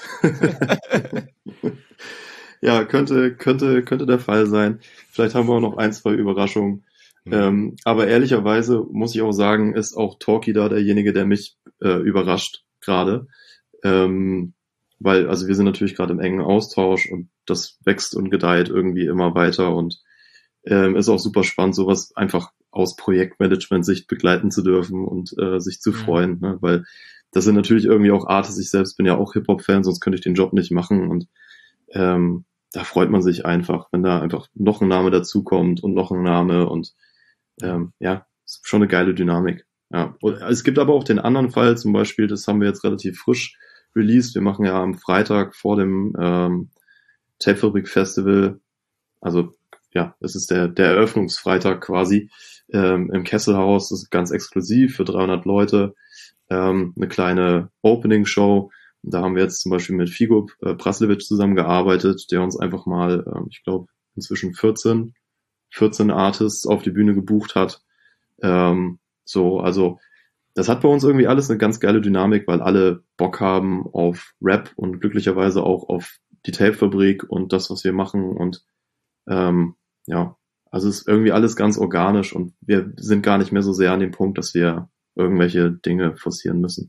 Ja, könnte, könnte, könnte der Fall sein. Vielleicht haben wir auch noch ein, zwei Überraschungen. Mhm. Ähm, aber ehrlicherweise muss ich auch sagen, ist auch Talkie da derjenige, der mich äh, überrascht gerade. Ähm, weil, also wir sind natürlich gerade im engen Austausch und das wächst und gedeiht irgendwie immer weiter und ähm, ist auch super spannend, sowas einfach aus Projektmanagement-Sicht begleiten zu dürfen und äh, sich zu freuen, ne? Weil das sind natürlich irgendwie auch Artists, ich selbst bin ja auch Hip-Hop-Fan, sonst könnte ich den Job nicht machen, und ähm, da freut man sich einfach, wenn da einfach noch ein Name dazukommt und noch ein Name und ähm, ja, ist schon eine geile Dynamik. Ja. Und es gibt aber auch den anderen Fall, zum Beispiel, das haben wir jetzt relativ frisch released. Wir machen ja am Freitag vor dem ähm, Tapefabrik Festival, also ja, es ist der der Eröffnungsfreitag quasi ähm, im Kesselhaus. Das ist ganz exklusiv für dreihundert Leute, ähm, eine kleine Opening Show. Da haben wir jetzt zum Beispiel mit Figo äh, Praslewitsch zusammengearbeitet, der uns einfach mal, äh, ich glaube, inzwischen vierzehn, vierzehn Artists auf die Bühne gebucht hat. Ähm, so, also das hat bei uns irgendwie alles eine ganz geile Dynamik, weil alle Bock haben auf Rap und glücklicherweise auch auf die Tapefabrik und das, was wir machen. Und ähm, ja, also es ist irgendwie alles ganz organisch und wir sind gar nicht mehr so sehr an dem Punkt, dass wir irgendwelche Dinge forcieren müssen.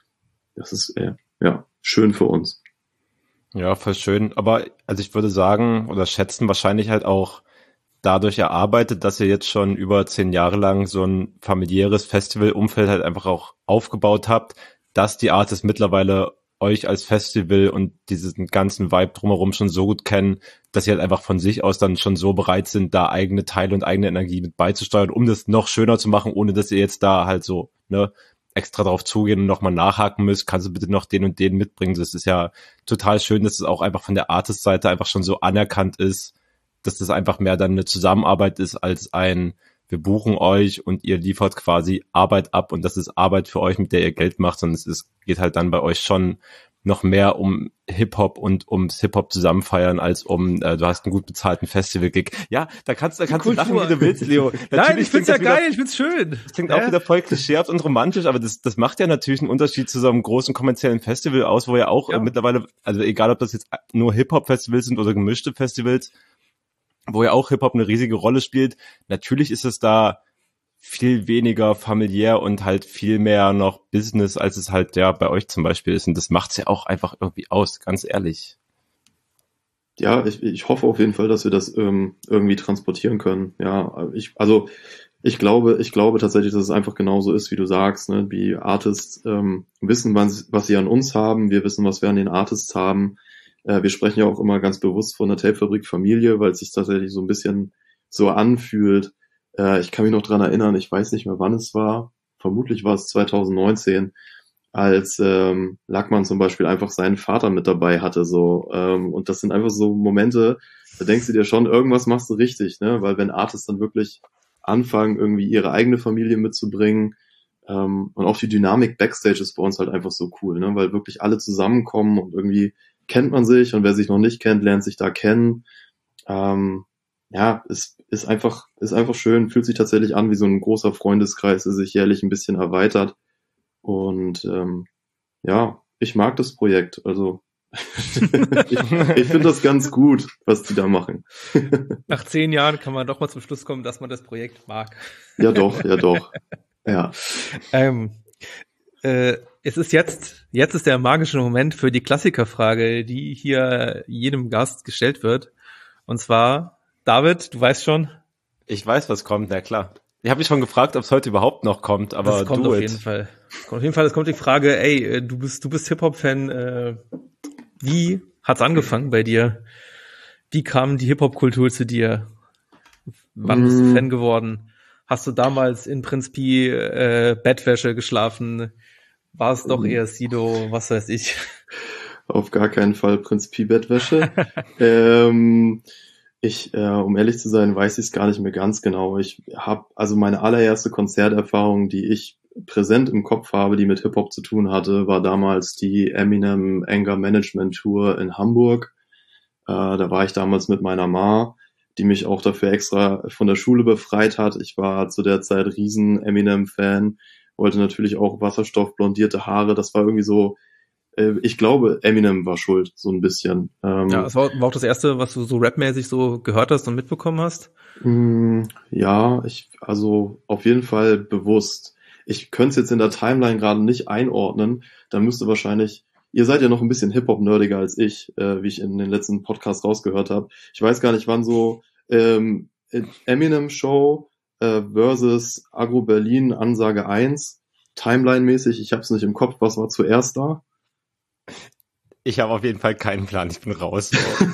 Das ist äh, ja schön für uns. Ja, voll schön. Aber also ich würde sagen oder schätzen wahrscheinlich halt auch dadurch erarbeitet, dass ihr jetzt schon über zehn Jahre lang so ein familiäres Festivalumfeld halt einfach auch aufgebaut habt, dass die Artists mittlerweile euch als Festival und diesen ganzen Vibe drumherum schon so gut kennen, dass sie halt einfach von sich aus dann schon so bereit sind, da eigene Teile und eigene Energie mit beizusteuern, um das noch schöner zu machen, ohne dass ihr jetzt da halt so, ne, extra drauf zugehen und nochmal nachhaken müsst, kannst du bitte noch den und den mitbringen. Das ist ja total schön, dass es auch einfach von der Artist-Seite einfach schon so anerkannt ist, dass das einfach mehr dann eine Zusammenarbeit ist als ein, wir buchen euch und ihr liefert quasi Arbeit ab und das ist Arbeit für euch, mit der ihr Geld macht, sondern es ist, geht halt dann bei euch schon noch mehr um Hip-Hop und ums Hip-Hop zusammenfeiern, als um, äh, du hast einen gut bezahlten Festival-Gig. Ja, da kannst, da kannst du lachen, wie du willst, Leo. Nein, ich find's ja geil, wieder, ich find's schön. Das klingt auch wieder voll klischeehaft und romantisch, aber das, das macht ja natürlich einen Unterschied zu so einem großen kommerziellen Festival aus, wo ja auch ja. Äh, mittlerweile, also egal, ob das jetzt nur Hip-Hop-Festivals sind oder gemischte Festivals, wo ja auch Hip-Hop eine riesige Rolle spielt. Natürlich ist es da viel weniger familiär und halt viel mehr noch Business, als es halt ja bei euch zum Beispiel ist. Und das macht's ja auch einfach irgendwie aus, ganz ehrlich. Ja, ich, ich hoffe auf jeden Fall, dass wir das ähm, irgendwie transportieren können. Ja, ich, also ich glaube, ich glaube tatsächlich, dass es einfach genauso ist, wie du sagst. Ne? Die Artists ähm, wissen, was, was sie an uns haben. Wir wissen, was wir an den Artists haben. Äh, wir sprechen ja auch immer ganz bewusst von der Tapefabrik-Familie, weil es sich tatsächlich so ein bisschen so anfühlt. Äh, ich kann mich noch dran erinnern, ich weiß nicht mehr, wann es war. Vermutlich war es zwanzig neunzehn, als ähm, Lackmann zum Beispiel einfach seinen Vater mit dabei hatte. So ähm, und das sind einfach so Momente, da denkst du dir schon, irgendwas machst du richtig, ne? Weil wenn Artists dann wirklich anfangen, irgendwie ihre eigene Familie mitzubringen, ähm, und auch die Dynamik Backstage ist bei uns halt einfach so cool, ne? Weil wirklich alle zusammenkommen und irgendwie kennt man sich und wer sich noch nicht kennt, lernt sich da kennen. Ähm, ja, es ist einfach, ist einfach schön, fühlt sich tatsächlich an wie so ein großer Freundeskreis, der sich jährlich ein bisschen erweitert. Und ähm, ja, ich mag das Projekt. Also ich, ich finde das ganz gut, was die da machen. Nach zehn Jahren kann man doch mal zum Schluss kommen, dass man das Projekt mag. Ja doch, ja doch. Ja. Ähm, äh, es ist jetzt, jetzt ist der magische Moment für die Klassikerfrage, die hier jedem Gast gestellt wird. Und zwar, David, du weißt schon. Ich weiß, was kommt, na klar. Ich habe mich schon gefragt, ob es heute überhaupt noch kommt, aber das kommt do auf it. jeden Fall. Auf jeden Fall, es kommt die Frage, ey, du bist, du bist Hip-Hop-Fan, äh, wie hat's angefangen bei dir? Wie kam die Hip-Hop-Kultur zu dir? Wann bist du Fan geworden? Hast du damals in Prinz Pi äh, Bettwäsche geschlafen? War es doch eher Sido, was weiß ich? Auf gar keinen Fall Prinz Pi Bettwäsche. ähm, ich, äh, um ehrlich zu sein, weiß ich es gar nicht mehr ganz genau. Ich habe also meine allererste Konzerterfahrung, die ich präsent im Kopf habe, die mit Hip-Hop zu tun hatte, war damals die Eminem Anger Management Tour in Hamburg. Äh, da war ich damals mit meiner Ma, die mich auch dafür extra von der Schule befreit hat. Ich war zu der Zeit riesen Eminem-Fan, wollte natürlich auch wasserstoffblondierte Haare. Das war irgendwie so, äh, ich glaube, Eminem war schuld, so ein bisschen. Ähm, ja, das war, war auch das Erste, was du so rapmäßig so gehört hast und mitbekommen hast? Mh, ja, ich, also auf jeden Fall bewusst. Ich könnte es jetzt in der Timeline gerade nicht einordnen. Da müsste wahrscheinlich, ihr seid ja noch ein bisschen Hip-Hop-nerdiger als ich, äh, wie ich in den letzten Podcasts rausgehört habe. Ich weiß gar nicht, wann so ähm, Eminem-Show äh, versus Agro Berlin Ansage eins, Timeline-mäßig. Ich habe es nicht im Kopf. Was war zuerst da? ich habe auf jeden Fall keinen Plan, ich bin raus.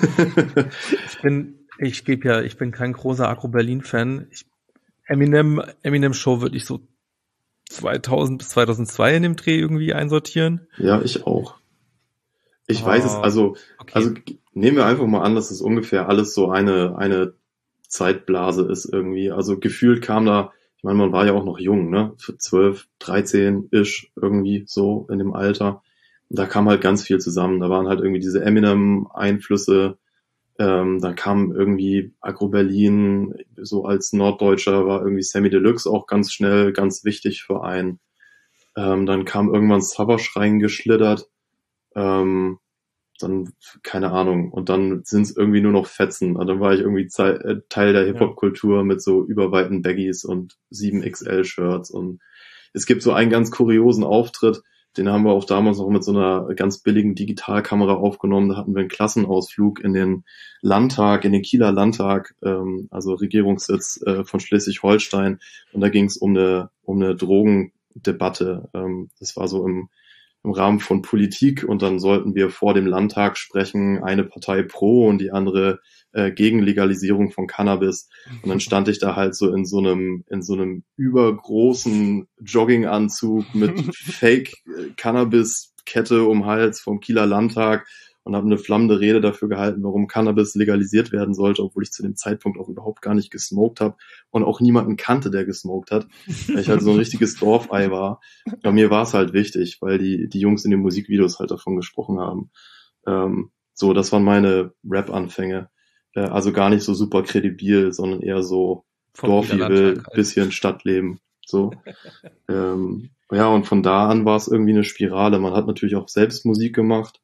ich bin, ich gebe ja, ich bin kein großer Agro-Berlin-Fan. Ich, Eminem, Eminem Show würde ich so zweitausend bis zweitausendzwei in dem Dreh irgendwie einsortieren. Ja, ich auch. Ich oh, weiß es, also, okay. also nehmen wir einfach mal an, dass es ungefähr alles so eine, eine Zeitblase ist irgendwie. Also gefühlt kam da, ich meine, man war ja auch noch jung, ne? Für zwölf, dreizehn-ish irgendwie so in dem Alter. Und da kam halt ganz viel zusammen. Da waren halt irgendwie diese Eminem-Einflüsse. Ähm, da kam irgendwie Agro-Berlin, so als Norddeutscher war irgendwie Sammy Deluxe auch ganz schnell, ganz wichtig für einen. Ähm, dann kam irgendwann Savage reingeschlittert. Ähm, dann, keine Ahnung, und dann sind es irgendwie nur noch Fetzen. Und dann war ich irgendwie Ze- Teil der Hip-Hop-Kultur mit so überweiten Baggies und sieben X L-Shirts. Und es gibt so einen ganz kuriosen Auftritt, den haben wir auch damals noch mit so einer ganz billigen Digitalkamera aufgenommen. Da hatten wir einen Klassenausflug in den Landtag, in den Kieler Landtag, ähm, also Regierungssitz äh, von Schleswig-Holstein. Und da ging es um eine, um eine Drogendebatte. Ähm, das war so im im Rahmen von Politik, und dann sollten wir vor dem Landtag sprechen, eine Partei pro und die andere äh, gegen Legalisierung von Cannabis. Und dann stand ich da halt so in so einem in so einem übergroßen Jogginganzug mit Fake-Cannabis-Kette um den Hals vom Kieler Landtag und habe eine flammende Rede dafür gehalten, warum Cannabis legalisiert werden sollte, obwohl ich zu dem Zeitpunkt auch überhaupt gar nicht gesmoked habe und auch niemanden kannte, der gesmoked hat, weil ich halt so ein richtiges Dorfei war. Bei mir war es halt wichtig, weil die die Jungs in den Musikvideos halt davon gesprochen haben. Ähm, so, das waren meine Rap-Anfänge. Äh, also gar nicht so super kredibil, sondern eher so Dorfjubel, halt. Bisschen Stadtleben. So. ähm, ja, und von da an war es irgendwie eine Spirale. Man hat natürlich auch selbst Musik gemacht.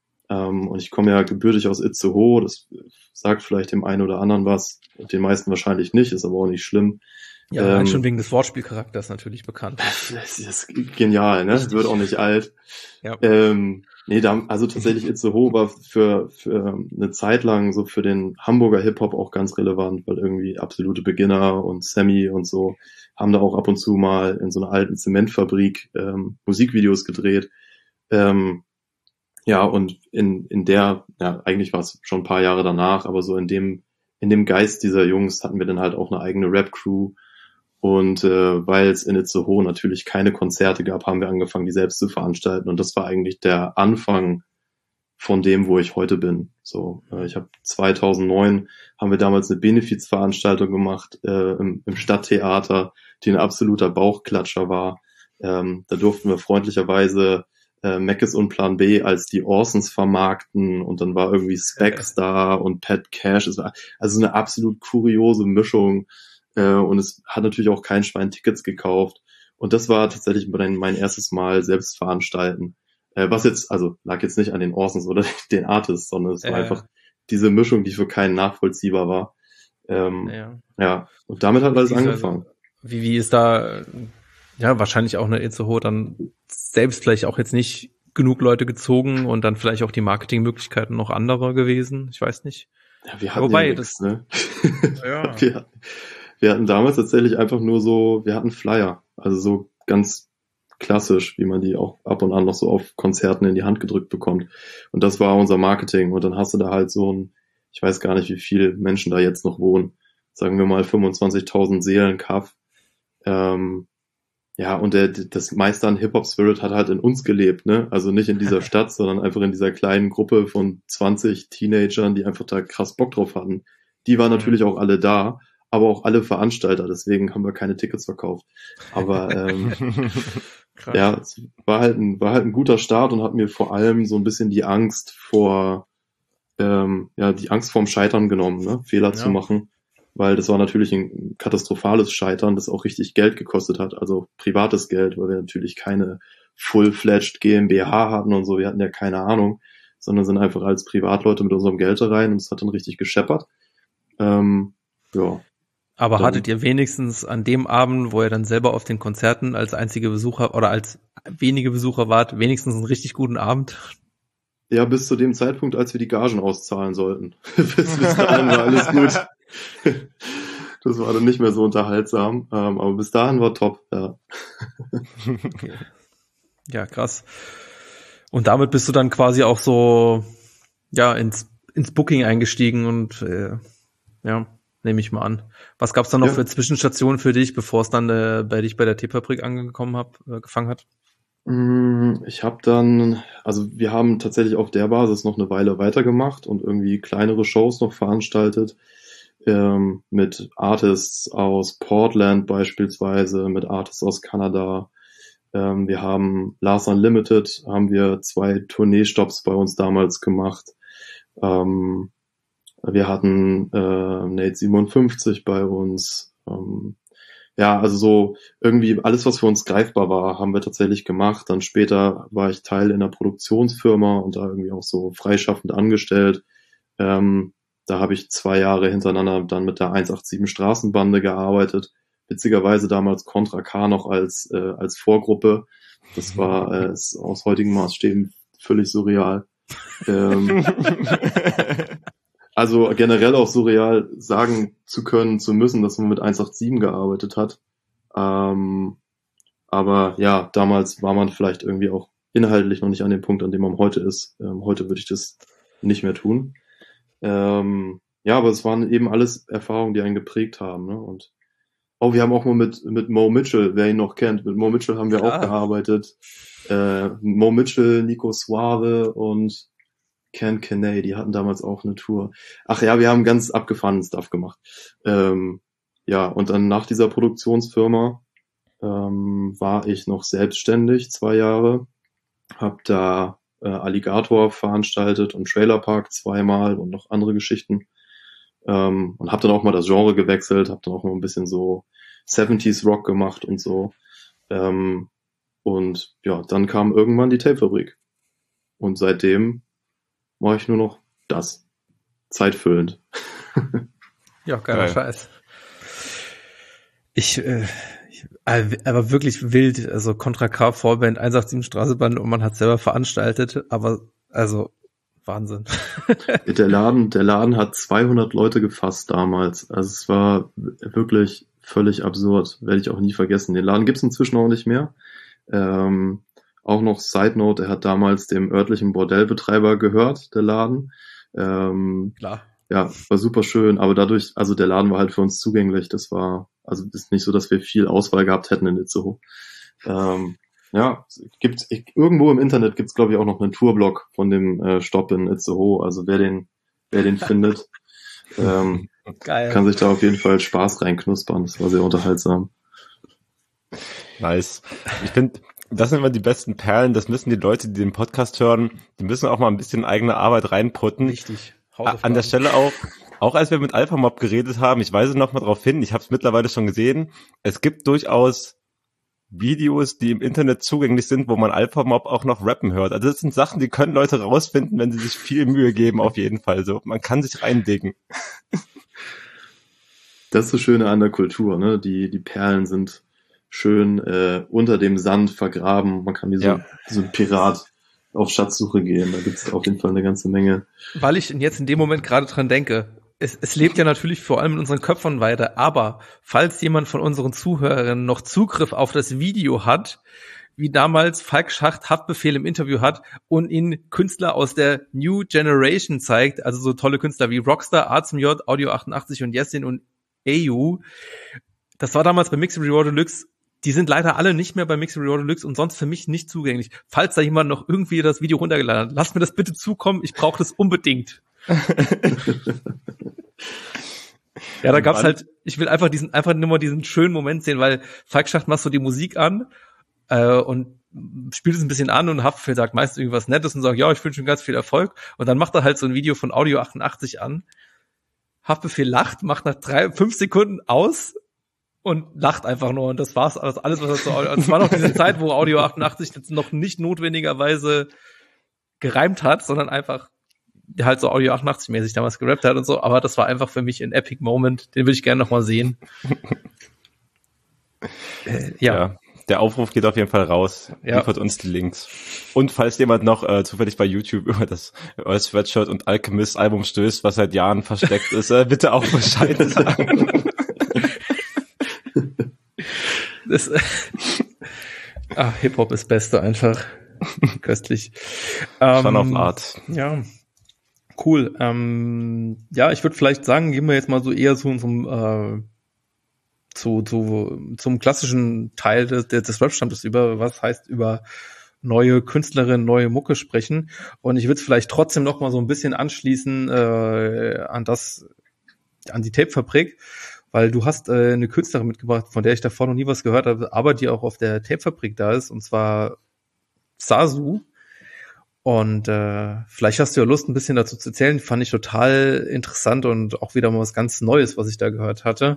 Um, und ich komme ja gebürtig aus Itzehoe, das sagt vielleicht dem einen oder anderen was, den meisten wahrscheinlich nicht, ist aber auch nicht schlimm. Ja, ähm, schon wegen des Wortspielcharakters natürlich bekannt. Das ist genial, ne? Richtig. Wird auch nicht alt. Ja. Ähm, nee, da, also tatsächlich Itzehoe war für, für eine Zeit lang so für den Hamburger Hip-Hop auch ganz relevant, weil irgendwie absolute Beginner und Sammy und so haben da auch ab und zu mal in so einer alten Zementfabrik ähm, Musikvideos gedreht. Ähm, Ja, und in, in der, ja, eigentlich war es schon ein paar Jahre danach, aber so in dem, in dem Geist dieser Jungs hatten wir dann halt auch eine eigene Rap-Crew. Und äh, weil es in Itzehoe natürlich keine Konzerte gab, haben wir angefangen, die selbst zu veranstalten. Und das war eigentlich der Anfang von dem, wo ich heute bin. So, äh, ich habe zweitausendneun haben wir damals eine Benefizveranstaltung gemacht äh, im, im Stadttheater, die ein absoluter Bauchklatscher war. Ähm, da durften wir freundlicherweise äh, Meckes und Plan B als die Orsons vermarkten, und dann war irgendwie Specs da und Pat Cash. Es war also eine absolut kuriose Mischung, äh, und es hat natürlich auch kein Schwein Tickets gekauft, und das war tatsächlich mein, mein erstes Mal selbst veranstalten, äh, was jetzt, also lag jetzt nicht an den Orsons oder den Artists, sondern es war äh. einfach diese Mischung, die für keinen nachvollziehbar war. Ähm, ja. ja, und damit hat alles angefangen. Wie, wie ist da... Ja, wahrscheinlich auch eine Itzehoe dann selbst vielleicht auch jetzt nicht genug Leute gezogen und dann vielleicht auch die Marketingmöglichkeiten noch andere gewesen. Ich weiß nicht. Ja, wir hatten Wobei, ja nix, das, ne? Ja. wir, wir hatten damals tatsächlich einfach nur so, wir hatten Flyer. Also so ganz klassisch, wie man die auch ab und an noch so auf Konzerten in die Hand gedrückt bekommt. Und das war unser Marketing. Und dann hast du da halt so ein, ich weiß gar nicht, wie viele Menschen da jetzt noch wohnen. Sagen wir mal fünfundzwanzigtausend Seelen Kaff. Ähm, Ja, und der, das meiste an Hip-Hop-Spirit hat halt in uns gelebt, ne? Also nicht in dieser Stadt, sondern einfach in dieser kleinen Gruppe von zwanzig Teenagern, die einfach da krass Bock drauf hatten. Die waren natürlich auch alle da, aber auch alle Veranstalter, deswegen haben wir keine Tickets verkauft. Aber ähm, ja, es war halt, ein, war halt ein guter Start und hat mir vor allem so ein bisschen die Angst vor, ähm, ja, die Angst vorm Scheitern genommen, ne? Fehler ja. zu machen. Weil das war natürlich ein katastrophales Scheitern, das auch richtig Geld gekostet hat, also privates Geld, weil wir natürlich keine full-fledged GmbH hatten und so, wir hatten ja keine Ahnung, sondern sind einfach als Privatleute mit unserem Geld rein, und es hat dann richtig gescheppert. Ähm, ja. Aber dann, hattet ihr wenigstens an dem Abend, wo ihr dann selber auf den Konzerten als einzige Besucher oder als wenige Besucher wart, wenigstens einen richtig guten Abend? Ja, bis zu dem Zeitpunkt, als wir die Gagen auszahlen sollten. bis, bis dahin war alles gut. Das war dann nicht mehr so unterhaltsam, ähm, aber bis dahin war top, ja. Ja, krass. Und damit bist du dann quasi auch so, ja, ins, ins Booking eingestiegen und, äh, ja, nehme ich mal an. Was gab's dann noch ja. für Zwischenstationen für dich, bevor es dann äh, bei dich bei der Teefabrik angekommen hab, äh, gefangen hat? Ich habe dann, also wir haben tatsächlich auf der Basis noch eine Weile weitergemacht und irgendwie kleinere Shows noch veranstaltet, ähm, mit Artists aus Portland beispielsweise, mit Artists aus Kanada. Ähm, wir haben Lars Unlimited, haben wir zwei Tourneestops bei uns damals gemacht. Ähm, wir hatten äh, Nate siebenundfünfzig bei uns. Ähm, Ja, also so irgendwie alles, was für uns greifbar war, haben wir tatsächlich gemacht. Dann später war ich Teil in einer Produktionsfirma und da irgendwie auch so freischaffend angestellt. Ähm, da habe ich zwei Jahre hintereinander dann mit der hundertsiebenundachtzig Straßenbande gearbeitet. Witzigerweise damals Contra K noch als äh, als Vorgruppe. Das war äh, ist aus heutigen Maßstäben völlig surreal. Ähm, Also generell auch surreal sagen zu können, zu müssen, dass man mit hundertsiebenundachtzig gearbeitet hat. Ähm, aber ja, damals war man vielleicht irgendwie auch inhaltlich noch nicht an dem Punkt, an dem man heute ist. Ähm, heute würde ich das nicht mehr tun. Ähm, ja, aber es waren eben alles Erfahrungen, die einen geprägt haben. Ne? Und oh, wir haben auch mal mit mit Mo Mitchell, wer ihn noch kennt, mit Mo Mitchell haben wir Klar. auch gearbeitet. Äh, Mo Mitchell, Nico Suave und Ken Kenay, die hatten damals auch eine Tour. Ach ja, wir haben ganz abgefahrenen Stuff gemacht. Ähm, ja, und dann nach dieser Produktionsfirma ähm, war ich noch selbstständig zwei Jahre, hab da äh, Alligator veranstaltet und Trailer Park zweimal und noch andere Geschichten ähm, und hab dann auch mal das Genre gewechselt, hab dann auch mal ein bisschen so siebziger Rock gemacht und so. Ähm, und ja, dann kam irgendwann die Tapefabrik und seitdem mache ich nur noch das. Zeitfüllend. Ja, geiler Scheiß. Ich, äh, ich, aber wirklich wild, also Contra K, Vorband, hundertsiebenundachtzig Straßenbahn und man hat selber veranstaltet, aber also Wahnsinn. Der Laden, der Laden hat zweihundert Leute gefasst damals. Also es war wirklich völlig absurd. Werde ich auch nie vergessen. Den Laden gibt's inzwischen auch nicht mehr. Ähm, Auch noch Side Note, er hat damals dem örtlichen Bordellbetreiber gehört, der Laden. Ähm, Klar. Ja, war super schön, aber dadurch, also der Laden war halt für uns zugänglich. Das war, also ist nicht so, dass wir viel Auswahl gehabt hätten in Itzehoe. Ähm, ja, gibt irgendwo im Internet gibt's glaube ich auch noch einen Tourblog von dem äh, Stopp in Itzehoe. Also wer den, wer den findet, ähm, Geil. kann sich da auf jeden Fall Spaß reinknuspern. Das war sehr unterhaltsam. Nice. Ich finde, das sind immer die besten Perlen, das müssen die Leute, die den Podcast hören, die müssen auch mal ein bisschen eigene Arbeit reinputten. Richtig. An der Stelle auch, auch als wir mit Alpha Mob geredet haben, ich weise noch mal drauf hin, ich habe es mittlerweile schon gesehen, es gibt durchaus Videos, die im Internet zugänglich sind, wo man Alpha Mob auch noch rappen hört. Also das sind Sachen, die können Leute rausfinden, wenn sie sich viel Mühe geben, auf jeden Fall so. Man kann sich reindicken. Das ist das Schöne an der Kultur, ne? Die, die Perlen sind schön äh, unter dem Sand vergraben. Man kann wie so, ja. so ein Pirat auf Schatzsuche gehen. Da gibt es auf jeden Fall eine ganze Menge. Weil ich jetzt in dem Moment gerade dran denke, es, es lebt ja natürlich vor allem in unseren Köpfen weiter, aber falls jemand von unseren Zuhörern noch Zugriff auf das Video hat, wie damals Falk Schacht Haftbefehl im Interview hat und ihn Künstler aus der New Generation zeigt, also so tolle Künstler wie Rockstar, A zum J, Audio achtundachtzig und Jessin und A U. Das war damals bei Mixed Reward Deluxe. Die sind leider alle nicht mehr bei Mixed Reward Deluxe und sonst für mich nicht zugänglich. Falls da jemand noch irgendwie das Video runtergeladen hat, lasst mir das bitte zukommen. Ich brauche das unbedingt. Ja, da gab's halt, ich will einfach diesen, einfach nur mal diesen schönen Moment sehen, weil Falk Schacht macht so die Musik an äh, und spielt es ein bisschen an und Haftbefehl sagt meist irgendwas Nettes und sagt, ja, ich wünsche ihm ganz viel Erfolg. Und dann macht er halt so ein Video von Audio achtundachtzig an. Haftbefehl lacht, macht nach drei, fünf Sekunden aus und lacht einfach nur. Und das war's. Also alles, was er so Audio, es war noch diese Zeit, wo Audio achtundachtzig jetzt noch nicht notwendigerweise gereimt hat, sondern einfach halt so Audio achtundachtzig mäßig damals gerappt hat und so. Aber das war einfach für mich ein Epic Moment. Den würde ich gerne noch mal sehen. äh, ja. ja. Der Aufruf geht auf jeden Fall raus. Ja. Liefert uns die Links. Und falls jemand noch äh, zufällig bei YouTube über das Earl Sweatshirt und Alchemist Album stößt, was seit Jahren versteckt ist, äh, bitte auch Bescheid sagen. das, äh, ach, Hip-Hop ist Beste einfach. Köstlich. Schon ähm, auf eine Art. Ja, cool. Ähm, ja, ich würde vielleicht sagen, gehen wir jetzt mal so eher zu unserem äh, zu, zu zum klassischen Teil des, des Rap-Stammtes über, was heißt über neue Künstlerinnen, neue Mucke sprechen. Und ich würde vielleicht trotzdem noch mal so ein bisschen anschließen äh, an das, an die Tape-Fabrik, weil du hast äh, eine Künstlerin mitgebracht, von der ich davor noch nie was gehört habe, aber die auch auf der Tape-Fabrik da ist, und zwar Zazu. Und äh, vielleicht hast du ja Lust, ein bisschen dazu zu erzählen. Fand ich total interessant und auch wieder mal was ganz Neues, was ich da gehört hatte.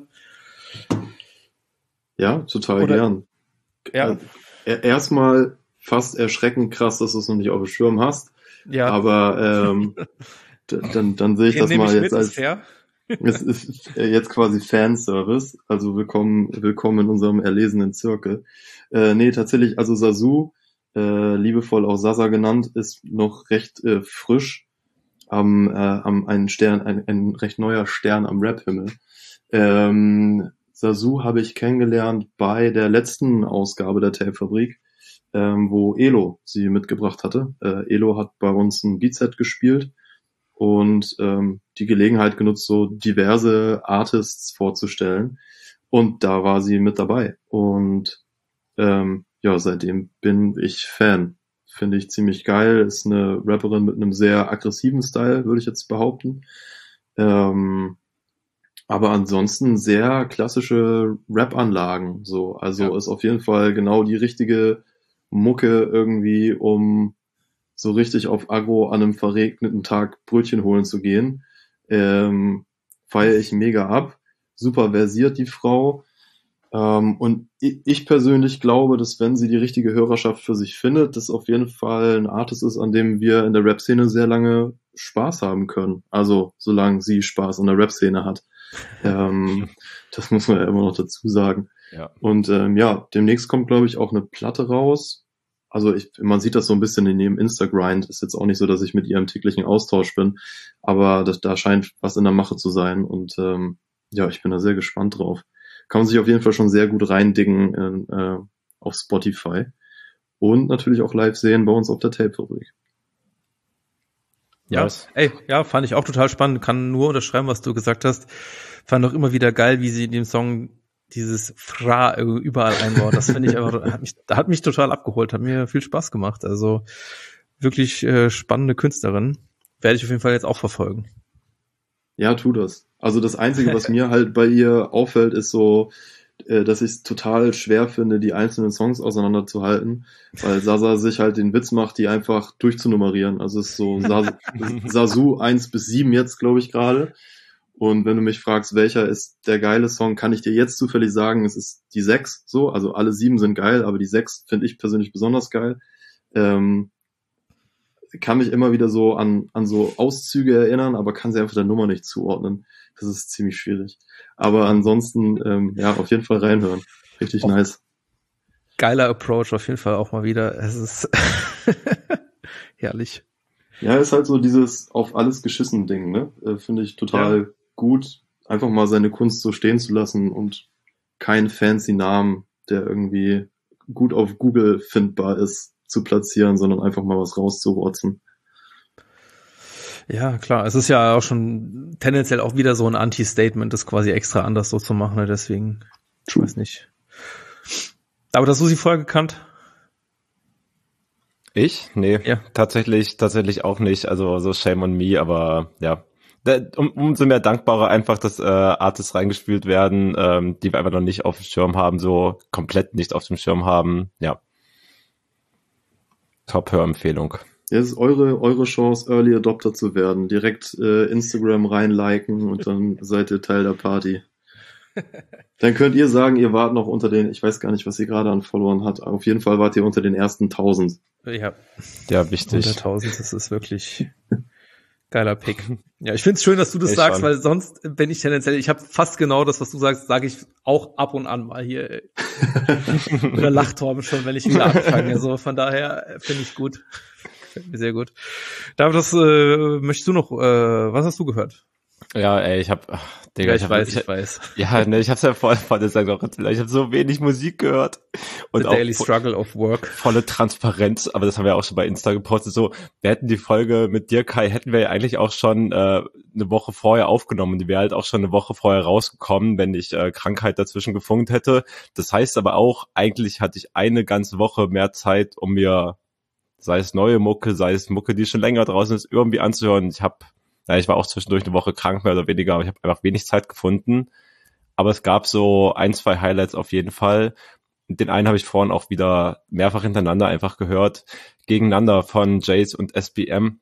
Ja, total Oder, gern. Ja. Äh, erstmal fast erschreckend krass, dass du es noch nicht auf dem Schirm hast. Ja. Aber ähm, dann, dann sehe ich das mal jetzt als es ist jetzt quasi Fanservice. Also willkommen, willkommen in unserem erlesenen Zirkel. Äh, nee, tatsächlich, also Zazu, äh, liebevoll auch Sasa genannt, ist noch recht äh, frisch am, äh, am einen Stern, ein, ein recht neuer Stern am Rap-Himmel. Ähm, Zazu habe ich kennengelernt bei der letzten Ausgabe der Tape-Fabrik, ähm, wo Elo sie mitgebracht hatte. Äh, Elo hat bei uns ein Beatset gespielt und ähm, die Gelegenheit genutzt, so diverse Artists vorzustellen. Und da war sie mit dabei. Und ähm, ja, seitdem bin ich Fan. Finde ich ziemlich geil. Ist eine Rapperin mit einem sehr aggressiven Style, würde ich jetzt behaupten. Ähm, aber ansonsten sehr klassische Rap-Anlagen. So, also ja. Ist auf jeden Fall genau die richtige Mucke irgendwie, um so richtig auf Aggro an einem verregneten Tag Brötchen holen zu gehen. Ähm, feiere ich mega ab. Super versiert die Frau. Ähm, und ich persönlich glaube, dass wenn sie die richtige Hörerschaft für sich findet, das auf jeden Fall ein Artist ist, an dem wir in der Rap-Szene sehr lange Spaß haben können. Also solange sie Spaß an der Rap-Szene hat. ähm, das muss man ja immer noch dazu sagen. Ja. Und ähm, ja, demnächst kommt, glaube ich, auch eine Platte raus. Also ich, man sieht das so ein bisschen in ihrem Instagrind. Ist jetzt auch nicht so, dass ich mit ihr im täglichen Austausch bin, aber das, da scheint was in der Mache zu sein. Und ähm, ja, ich bin da sehr gespannt drauf. Kann man sich auf jeden Fall schon sehr gut reindicken in, äh, auf Spotify. Und natürlich auch live sehen bei uns auf der Tape-Fabrik. Ja, nice. Ey, ja, fand ich auch total spannend. Kann nur unterschreiben, was du gesagt hast. Fand auch immer wieder geil, wie sie in dem Song dieses Fra überall einbaut. Das finde ich einfach, hat mich, hat mich total abgeholt, hat mir viel Spaß gemacht. Also wirklich äh, spannende Künstlerin. Werde ich auf jeden Fall jetzt auch verfolgen. Ja, tu das. Also das Einzige, was mir halt bei ihr auffällt, ist so, äh, dass ich es total schwer finde, die einzelnen Songs auseinanderzuhalten, weil Sasa sich halt den Witz macht, die einfach durchzunummerieren. Also es ist so Sas- Zazu eins bis sieben jetzt, glaube ich, gerade. Und wenn du mich fragst, welcher ist der geile Song, kann ich dir jetzt zufällig sagen, es ist die sechs, so. Also alle sieben sind geil, aber die sechs finde ich persönlich besonders geil. Ähm, kann mich immer wieder so an, an so Auszüge erinnern, aber kann sie einfach der Nummer nicht zuordnen. Das ist ziemlich schwierig. Aber ansonsten, ähm, ja, auf jeden Fall reinhören. Richtig auch nice. Geiler Approach, auf jeden Fall auch mal wieder. Es ist herrlich. Ja, ist halt so dieses auf alles geschissen Ding, ne? Äh, finde ich total ja. gut, einfach mal seine Kunst so stehen zu lassen und keinen fancy Namen, der irgendwie gut auf Google findbar ist, zu platzieren, sondern einfach mal was rauszurotzen. Ja, klar. Es ist ja auch schon tendenziell auch wieder so ein Anti-Statement, das quasi extra anders so zu machen, ne? Deswegen, ich weiß nicht. Aber hast du sie vorher gekannt? Ich? Nee, ja. tatsächlich, tatsächlich auch nicht. Also so shame on me, aber ja. Um, umso mehr dankbarer einfach, dass äh, Artists reingespielt werden, ähm, die wir einfach noch nicht auf dem Schirm haben, so komplett nicht auf dem Schirm haben. Ja. Top-Hörempfehlung. Ja, es ist eure, eure Chance, Early Adopter zu werden. Direkt äh, Instagram reinliken und dann seid ihr Teil der Party. Dann könnt ihr sagen, ihr wart noch unter den, ich weiß gar nicht, was ihr gerade an Followern hat, auf jeden Fall wart ihr unter den ersten tausend. Ja, ja, wichtig. Unter tausend, das ist wirklich geiler Pick. Ja, ich find's schön, dass du das ich sagst, schon. Weil sonst bin ich tendenziell, ich habe fast genau das, was du sagst, sage ich auch ab und an mal hier. Oder Lachtorben schon, wenn ich wieder anfange. So, von daher finde ich gut. Finde mir sehr gut. David, das äh, möchtest du noch, äh, was hast du gehört? Ja, ey, ich hab, ach, Digga, ja, ich, ich hab, weiß, ich, ich weiß. Ja, ne, ich hab's ja vorhin von gesagt, auch, ich habe so wenig Musik gehört. Und The auch Daily Struggle of Work. Volle Transparenz, aber das haben wir auch schon bei Insta gepostet, so, wir hätten die Folge mit dir, Kai, hätten wir ja eigentlich auch schon äh, eine Woche vorher aufgenommen, die wäre halt auch schon eine Woche vorher rausgekommen, wenn ich äh, Krankheit dazwischen gefunkt hätte. Das heißt aber auch, eigentlich hatte ich eine ganze Woche mehr Zeit, um mir, sei es neue Mucke, sei es Mucke, die schon länger draußen ist, irgendwie anzuhören. Ich habe Ja, ich war auch zwischendurch eine Woche krank, mehr oder weniger, aber ich habe einfach wenig Zeit gefunden. Aber es gab so ein, zwei Highlights auf jeden Fall. Den einen habe ich vorhin auch wieder mehrfach hintereinander einfach gehört. Gegeneinander von Jace und S B M.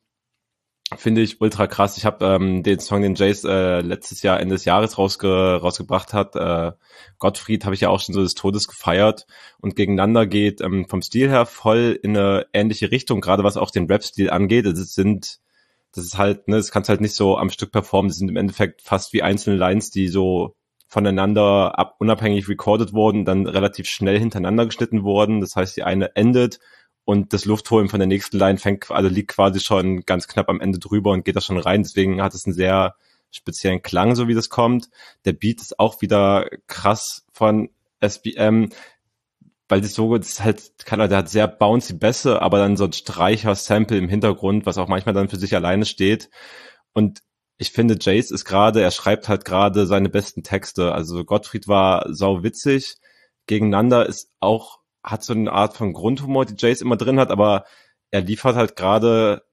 Finde ich ultra krass. Ich habe ähm, den Song, den Jace äh, letztes Jahr, Ende des Jahres rausge rausgebracht hat, äh, Gottfried, habe ich ja auch schon so des Todes gefeiert. Und Gegeneinander geht ähm, vom Stil her voll in eine ähnliche Richtung, gerade was auch den Rap-Stil angeht. Es sind Das ist halt, ne, das kannst halt nicht so am Stück performen. Das sind im Endeffekt fast wie einzelne Lines, die so voneinander ab, unabhängig recorded wurden, dann relativ schnell hintereinander geschnitten wurden. Das heißt, die eine endet und das Luftholen von der nächsten Line fängt, also liegt quasi schon ganz knapp am Ende drüber und geht da schon rein. Deswegen hat es einen sehr speziellen Klang, so wie das kommt. Der Beat ist auch wieder krass von S B M. Weil das so, das ist halt, kann er, der hat sehr bouncy Bässe, aber dann so ein Streicher-Sample im Hintergrund, was auch manchmal dann für sich alleine steht. Und ich finde, Jace ist gerade, er schreibt halt gerade seine besten Texte. Also Gottfried war sau witzig. Gegeneinander ist auch, hat so eine Art von Grundhumor, die Jace immer drin hat, aber er liefert halt gerade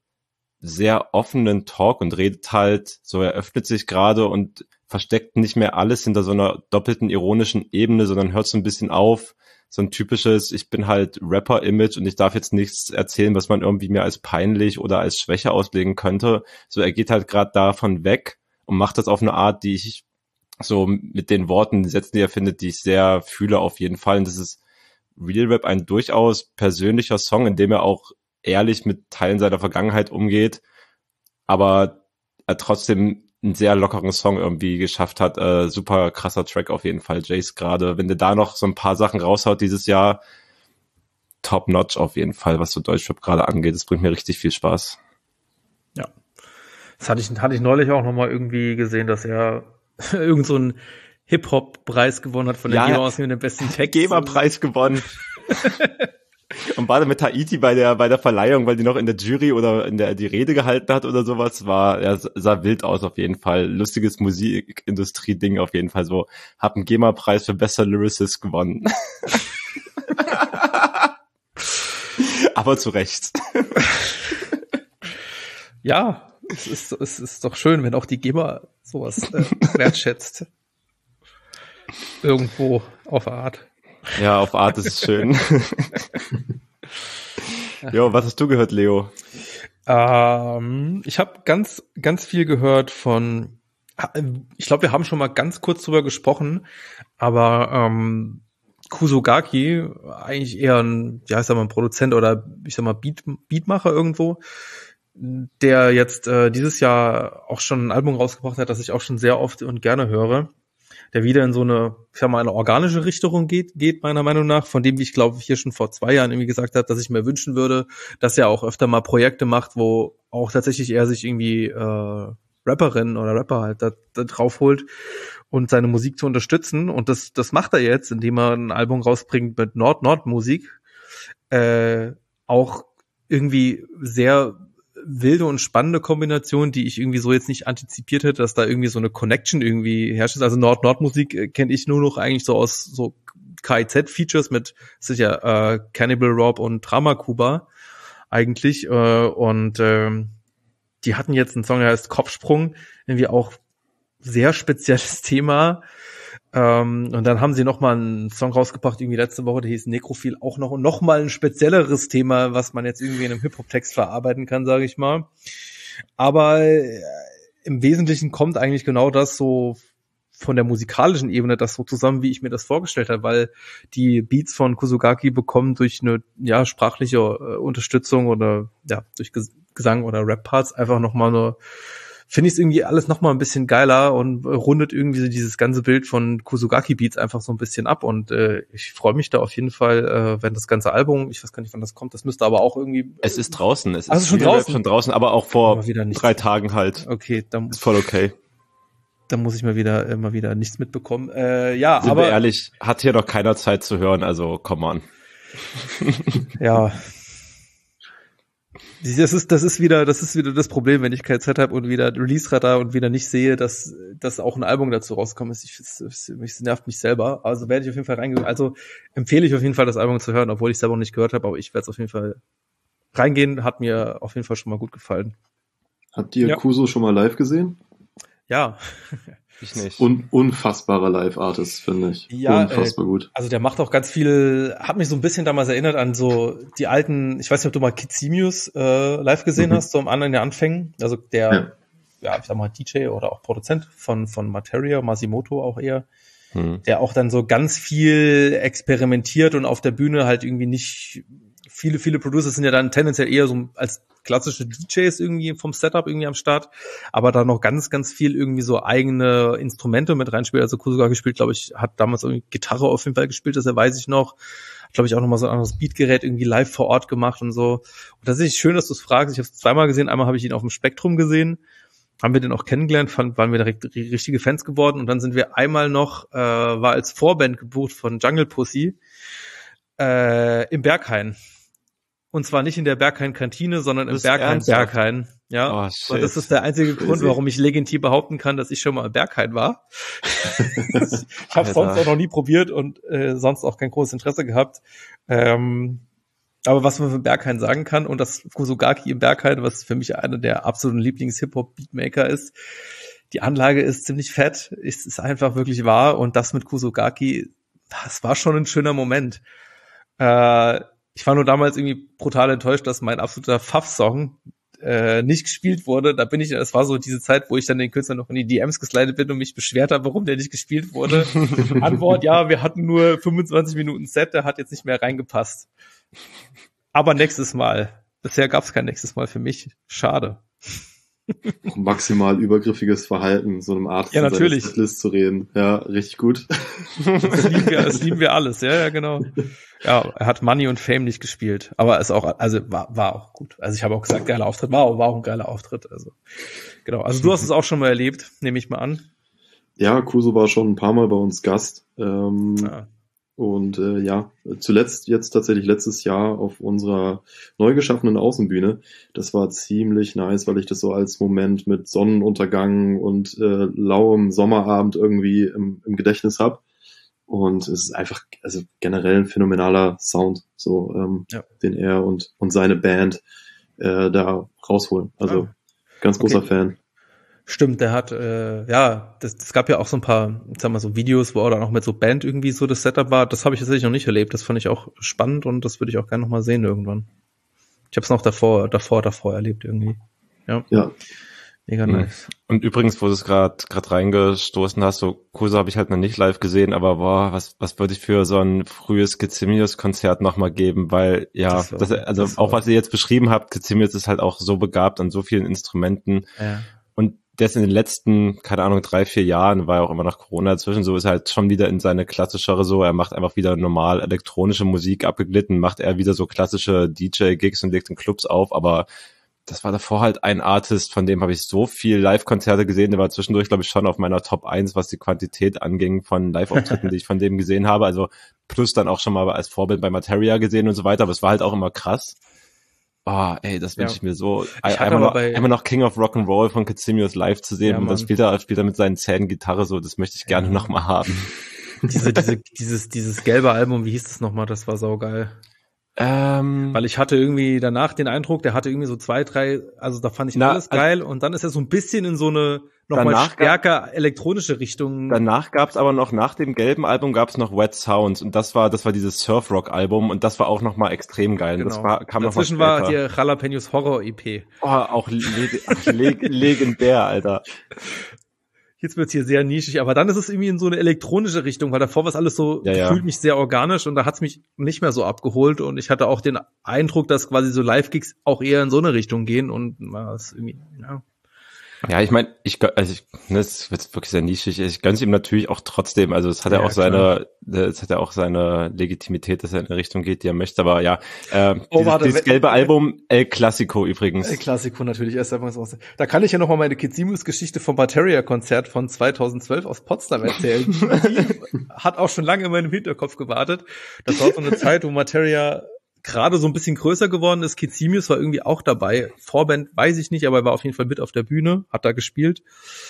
sehr offenen Talk und redet halt, so er öffnet sich gerade und versteckt nicht mehr alles hinter so einer doppelten ironischen Ebene, sondern hört so ein bisschen auf. So ein typisches, ich bin halt Rapper-Image und ich darf jetzt nichts erzählen, was man irgendwie mir als peinlich oder als Schwäche auslegen könnte. So, er geht halt gerade davon weg und macht das auf eine Art, die ich so mit den Worten, die Sätzen, die er findet, die ich sehr fühle auf jeden Fall. Und das ist Real Rap, ein durchaus persönlicher Song, in dem er auch ehrlich mit Teilen seiner Vergangenheit umgeht, aber er trotzdem einen sehr lockeren Song irgendwie geschafft hat. Äh, super krasser Track auf jeden Fall, Jace gerade. Wenn der da noch so ein paar Sachen raushaut dieses Jahr, top notch auf jeden Fall, was so Deutschrap gerade angeht. Das bringt mir richtig viel Spaß. Ja. Das hatte ich, hatte ich neulich auch nochmal irgendwie gesehen, dass er irgend so einen Hip-Hop-Preis gewonnen hat von der Ja, GEMA aus mit dem besten Text. GEMA-Preis gewonnen. Und war mit Haiti bei der bei der Verleihung, weil die noch in der Jury oder in der die Rede gehalten hat oder sowas, war, ja, sah wild aus auf jeden Fall. Lustiges Musikindustrie-Ding auf jeden Fall so. Hab einen GEMA-Preis für bester Lyricist gewonnen. Aber zu Recht. Ja, es ist, es ist doch schön, wenn auch die GEMA sowas äh, wertschätzt. Irgendwo auf Art. Ja, auf Art ist es schön. Jo, was hast du gehört, Leo? Ähm, ich habe ganz, ganz viel gehört von, ich glaube, wir haben schon mal ganz kurz drüber gesprochen, aber ähm, Kusogaki, eigentlich eher ein, ja, ich sag mal, ein Produzent oder ich sag mal Beat, Beatmacher irgendwo, der jetzt äh, dieses Jahr auch schon ein Album rausgebracht hat, das ich auch schon sehr oft und gerne höre, der wieder in so eine, ich sag mal, eine organische Richtung geht, geht meiner Meinung nach, von dem, wie ich glaube, ich hier schon vor zwei Jahren irgendwie gesagt habe, dass ich mir wünschen würde, dass er auch öfter mal Projekte macht, wo auch tatsächlich er sich irgendwie äh, Rapperinnen oder Rapper halt da, da drauf holt und seine Musik zu unterstützen. Und das das macht er jetzt, indem er ein Album rausbringt mit Nord-Nord-Musik. Äh, auch irgendwie sehr wilde und spannende Kombination, die ich irgendwie so jetzt nicht antizipiert hätte, dass da irgendwie so eine Connection irgendwie herrscht. Also Nord-Nord-Musik äh, kenne ich nur noch eigentlich so aus so K I Z-Features mit, das ist ja äh, Cannibal Rob und Drama Kuba eigentlich. Äh, und ähm, die hatten jetzt einen Song, der heißt Kopfsprung, irgendwie auch sehr spezielles Thema. Ähm, und dann haben sie noch mal einen Song rausgebracht, irgendwie letzte Woche, der hieß Nekrophil, auch noch und noch mal ein spezielleres Thema, was man jetzt irgendwie in einem Hip-Hop-Text verarbeiten kann, sage ich mal. Aber äh, im Wesentlichen kommt eigentlich genau das so von der musikalischen Ebene das so zusammen, wie ich mir das vorgestellt habe, weil die Beats von Kusogaki bekommen durch eine ja sprachliche äh, Unterstützung oder ja durch Ges- Gesang oder Rap-Parts einfach noch mal eine, finde ich es irgendwie alles noch mal ein bisschen geiler und rundet irgendwie so dieses ganze Bild von Kusogaki Beats einfach so ein bisschen ab und äh, ich freue mich da auf jeden Fall, äh, wenn das ganze Album, ich weiß gar nicht, wann das kommt, das müsste aber auch irgendwie... Es ist draußen, es also ist schon draußen. schon draußen, aber auch vor aber wieder nicht. drei Tagen halt. Okay, dann ist voll okay. da muss ich mal wieder immer wieder nichts mitbekommen. Äh, ja, Sind aber wir ehrlich, hat hier doch keiner Zeit zu hören, also come on. ja. Das ist, das ist wieder, das ist wieder das Problem, wenn ich keine Zeit habe und wieder Release-Radar und wieder nicht sehe, dass, dass auch ein Album dazu rauskommt. Ich, es, es, es nervt mich selber. Also werde ich auf jeden Fall reingehen. Also empfehle ich auf jeden Fall, das Album zu hören, obwohl ich es selber noch nicht gehört habe, aber ich werde es auf jeden Fall reingehen. Hat mir auf jeden Fall schon mal gut gefallen. Habt ihr Ja. Kuso schon mal live gesehen? Ja. Ich nicht. Un unfassbarer Live-Artist, finde ich. Ja, Unfassbar äh, gut. Also der macht auch ganz viel, hat mich so ein bisschen damals erinnert an so die alten, ich weiß nicht, ob du mal Kid Simius äh, live gesehen Mhm. hast, so am anderen der Anfängen. Also der, Ja. ja. ich sag mal, D J oder auch Produzent von von Materia, Masimoto auch eher, Hm. der auch dann so ganz viel experimentiert und auf der Bühne halt irgendwie nicht, viele, viele Producer sind ja dann tendenziell eher so als klassische D Js irgendwie vom Setup irgendwie am Start, aber da noch ganz, ganz viel irgendwie so eigene Instrumente mit reinspielt. Also Kusugaki gespielt, glaube ich, hat damals irgendwie Gitarre auf jeden Fall gespielt, das weiß ich noch. Hat, glaube ich, auch nochmal so ein anderes Beatgerät irgendwie live vor Ort gemacht und so. Und tatsächlich schön, dass du es fragst. Ich habe es zweimal gesehen. Einmal habe ich ihn auf dem Spektrum gesehen. Haben wir den auch kennengelernt, fand, waren wir direkt ri- richtige Fans geworden. Und dann sind wir einmal noch, äh, war als Vorband gebucht von Jungle Pussy äh, im Berghain. Und zwar nicht in der Berghain-Kantine, sondern im Das ist Berghain ernsthaft? Berghain. Ja. Oh, Und shit. das ist der einzige Crazy. Grund, warum ich legitim behaupten kann, dass ich schon mal im Berghain war. ich habe Alter. sonst auch noch nie probiert und äh, sonst auch kein großes Interesse gehabt. Ähm, aber was man für Berghain sagen kann, und das Kusugaki im Berghain, was für mich einer der absoluten Lieblings-Hip-Hop-Beatmaker ist, die Anlage ist ziemlich fett, es ist einfach wirklich wahr, und das mit Kusugaki, das war schon ein schöner Moment. Äh, ich war nur damals irgendwie brutal enttäuscht, dass mein absoluter Pfaff-Song äh, nicht gespielt wurde. Da bin ich, das war so diese Zeit, wo ich dann den Künstler noch in die D Ms geslidet bin und mich beschwert habe, warum der nicht gespielt wurde. Antwort, ja, wir hatten nur fünfundzwanzig Minuten Set, der hat jetzt nicht mehr reingepasst. Aber nächstes Mal. Bisher gab es kein nächstes Mal für mich. Schade. Maximal übergriffiges Verhalten, so einem Arzt Ja, in seiner natürlich. Setlist zu reden. Ja, richtig gut. Das lieben wir, das lieben wir alles. Ja, ja, genau. Ja, er hat Money und Fame nicht gespielt. Aber ist auch, also war, war auch gut. Also ich habe auch gesagt, geiler Auftritt. War, war auch ein geiler Auftritt. Also, genau. Also du hast es auch schon mal erlebt, nehme ich mal an. Ja, Kuso war schon ein paar Mal bei uns Gast. Ähm, Ja. Und äh, ja, zuletzt jetzt tatsächlich letztes Jahr auf unserer neu geschaffenen Außenbühne. Das war ziemlich nice, weil ich das so als Moment mit Sonnenuntergang und äh, lauem Sommerabend irgendwie im, im Gedächtnis habe. Und es ist einfach, also generell ein phänomenaler Sound, so ähm, Ja. den er und und seine Band äh, da rausholen. Also Ah. ganz großer Okay. Fan. Stimmt, der hat, äh, ja, das, es gab ja auch so ein paar, sag mal so Videos, wo er dann auch mit so Band irgendwie so das Setup war. Das habe ich tatsächlich noch nicht erlebt. Das fand ich auch spannend und das würde ich auch gerne noch mal sehen irgendwann. Ich habe es noch davor, davor, davor erlebt irgendwie. Ja, Ja, mega Mhm. nice. Und übrigens, wo du es gerade gerade reingestoßen hast, so Kuso habe ich halt noch nicht live gesehen, aber boah, was was würde ich für so ein frühes Gezimius-Konzert nochmal geben, weil ja, Das war- das, also das war- auch was ihr jetzt beschrieben habt, Gezimius ist halt auch so begabt an so vielen Instrumenten Ja. und das in den letzten, keine Ahnung, drei, vier Jahren, war ja auch immer noch Corona dazwischen, so ist er halt schon wieder in seine klassischere so, er macht einfach wieder normal elektronische Musik abgeglitten, macht er wieder so klassische D J-Gigs und legt in Clubs auf, aber das war davor halt ein Artist, von dem habe ich so viel Live-Konzerte gesehen, der war zwischendurch, glaube ich, schon auf meiner Top eins, was die Quantität anging von Live-Auftritten, die ich von dem gesehen habe, also plus dann auch schon mal als Vorbild bei Materia gesehen und so weiter, aber es war halt auch immer krass. Oh, ey, das wünsche Ja. ich mir so. Ich hatte einmal, aber noch, bei- einmal noch King of Rock'n'Roll von Gezimius live zu sehen Ja, und dann Mann. spielt er, spielt er mit seinen Zähnen Gitarre so, das möchte ich gerne Ja. noch mal haben. Diese, diese, dieses, dieses gelbe Album, wie hieß das nochmal? Das war saugeil. Ähm, Weil ich hatte irgendwie danach den Eindruck, der hatte irgendwie so zwei, drei, also da fand ich Na, alles also- geil und dann ist er so ein bisschen in so eine nochmal Danach gab- stärker elektronische Richtung. danach gab's aber noch, nach dem gelben Album gab's noch Wet Sounds und das war, das war dieses Surf-Rock-Album und das war auch noch mal extrem geil. Und Das war, kam noch mal Dazwischen war später. die Jalapenos Horror-E P. Oh, auch leg ach, leg legendär, Alter. Jetzt wird's hier sehr nischig, aber dann ist es irgendwie in so eine elektronische Richtung, weil davor war es alles so, Ja, ja. gefühlt mich sehr organisch und da hat's mich nicht mehr so abgeholt und ich hatte auch den Eindruck, dass quasi so Live-Gigs auch eher in so eine Richtung gehen und na, das ist irgendwie, ja. Ja, ich meine, ich, also ich, ne, das wird wirklich sehr nischig. Ich gönn's ihm natürlich auch trotzdem. Also es hat ja, ja auch seine, es hat ja auch seine Legitimität, dass er in eine Richtung geht, die er möchte. Aber ja, äh, oh, dieses, warte, dieses gelbe Album, El Clasico übrigens. El Clasico natürlich erst einmal so. Da kann ich ja noch mal meine Kizimus-Geschichte vom Materia-Konzert von zweitausendzwölf aus Potsdam erzählen. Die hat auch schon lange in meinem Hinterkopf gewartet. Das war so eine Zeit, wo Materia gerade so ein bisschen größer geworden ist. Kizimus war irgendwie auch dabei. Vorband weiß ich nicht, aber er war auf jeden Fall mit auf der Bühne, hat da gespielt.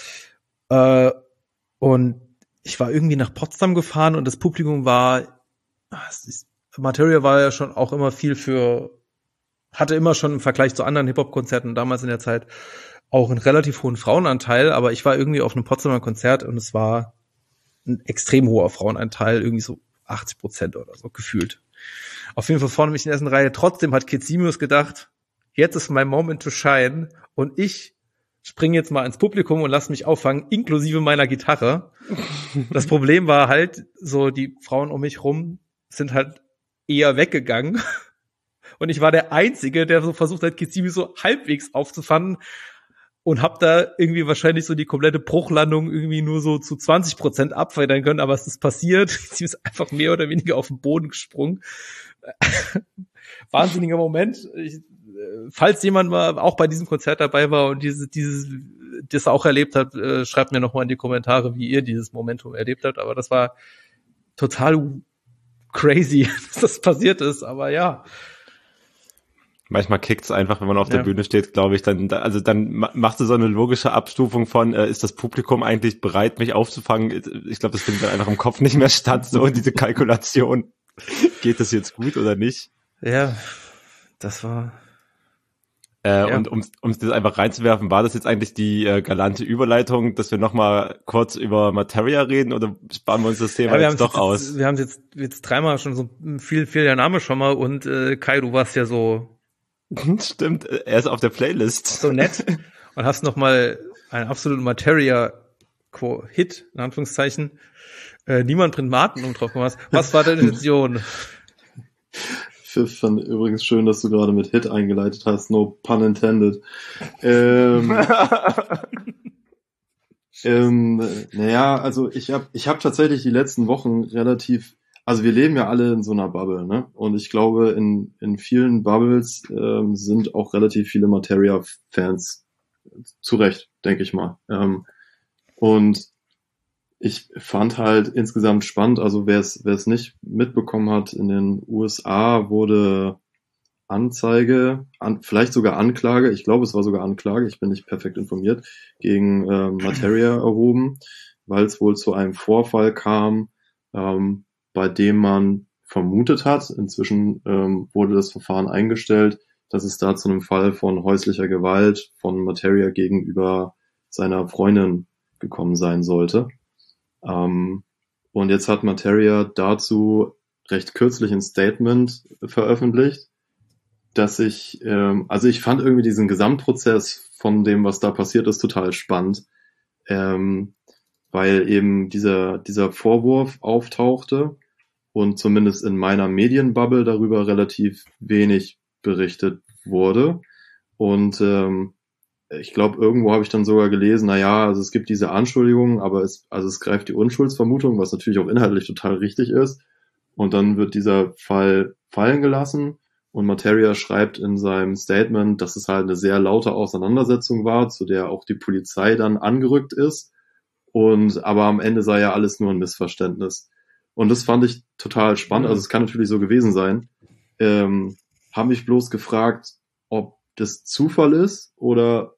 Äh, und ich war irgendwie nach Potsdam gefahren und das Publikum war, es ist, Materia war ja schon auch immer viel für, hatte immer schon im Vergleich zu anderen Hip-Hop-Konzerten damals in der Zeit auch einen relativ hohen Frauenanteil, aber ich war irgendwie auf einem Potsdamer Konzert und es war ein extrem hoher Frauenanteil, irgendwie so achtzig Prozent oder so gefühlt. Auf jeden Fall vorne mich in der ersten Reihe. Trotzdem hat Kizimus gedacht, jetzt ist mein Moment to shine und ich springe jetzt mal ins Publikum und lass mich auffangen, inklusive meiner Gitarre. Das Problem war halt, so die Frauen um mich rum sind halt eher weggegangen und ich war der Einzige, der so versucht hat, Kizimus so halbwegs aufzufangen und hab da irgendwie wahrscheinlich so die komplette Bruchlandung irgendwie nur so zu zwanzig Prozent abfedern können, aber was ist passiert? Kizimus ist einfach mehr oder weniger auf den Boden gesprungen. Wahnsinniger Moment. Ich, falls jemand mal auch bei diesem Konzert dabei war und dieses, dieses, das auch erlebt hat, äh, schreibt mir nochmal in die Kommentare, wie ihr dieses Momentum erlebt habt. Aber das war total crazy, dass das passiert ist. Aber ja. Manchmal kickt's einfach, wenn man auf ja. der Bühne steht, glaube ich, dann, also dann machst du so eine logische Abstufung von, äh, ist das Publikum eigentlich bereit, mich aufzufangen? Ich glaube, das findet dann einfach im Kopf nicht mehr statt, so diese Kalkulation. Geht das jetzt gut oder nicht? Ja, das war... Äh, ja. Und um um das einfach reinzuwerfen, war das jetzt eigentlich die äh, galante Überleitung, dass wir nochmal kurz über Materia reden oder sparen wir uns das Thema ja, jetzt doch jetzt, aus? Wir haben jetzt jetzt dreimal schon so viel, viel der Name schon mal und äh, Kai, du warst ja so... Stimmt, er ist auf der Playlist. So nett und hast nochmal einen absoluten Materia-Hit, in Anführungszeichen, äh, Niemand bringt Martin um drauf gemacht. Was war deine Intention? Ich fand übrigens schön, dass du gerade mit Hit eingeleitet hast, no pun intended. Ähm, ähm, naja, also ich habe ich hab tatsächlich die letzten Wochen relativ, also wir leben ja alle in so einer Bubble, ne? Und ich glaube, in in vielen Bubbles ähm, sind auch relativ viele Materia-Fans zu Recht, denke ich mal. Ähm, und ich fand halt insgesamt spannend, also wer es wer es nicht mitbekommen hat, in den U S A wurde Anzeige, an, vielleicht sogar Anklage, ich glaube es war sogar Anklage, ich bin nicht perfekt informiert, gegen ähm, Materia erhoben, weil es wohl zu einem Vorfall kam, ähm, bei dem man vermutet hat, inzwischen ähm, wurde das Verfahren eingestellt, dass es da zu einem Fall von häuslicher Gewalt von Materia gegenüber seiner Freundin gekommen sein sollte. Um, und jetzt hat Materia dazu recht kürzlich ein Statement veröffentlicht, dass ich, ähm, also ich fand irgendwie diesen Gesamtprozess von dem, was da passiert ist, total spannend, ähm, weil eben dieser, dieser Vorwurf auftauchte und zumindest in meiner Medienbubble darüber relativ wenig berichtet wurde und ähm, ich glaube, irgendwo habe ich dann sogar gelesen, na ja, also es gibt diese Anschuldigungen, aber es, also es greift die Unschuldsvermutung, was natürlich auch inhaltlich total richtig ist. Und dann wird dieser Fall fallen gelassen und Materia schreibt in seinem Statement, dass es halt eine sehr laute Auseinandersetzung war, zu der auch die Polizei dann angerückt ist. Und aber am Ende sei ja alles nur ein Missverständnis. Und das fand ich total spannend. Also es kann natürlich so gewesen sein. Ähm, habe mich bloß gefragt, ob das Zufall ist oder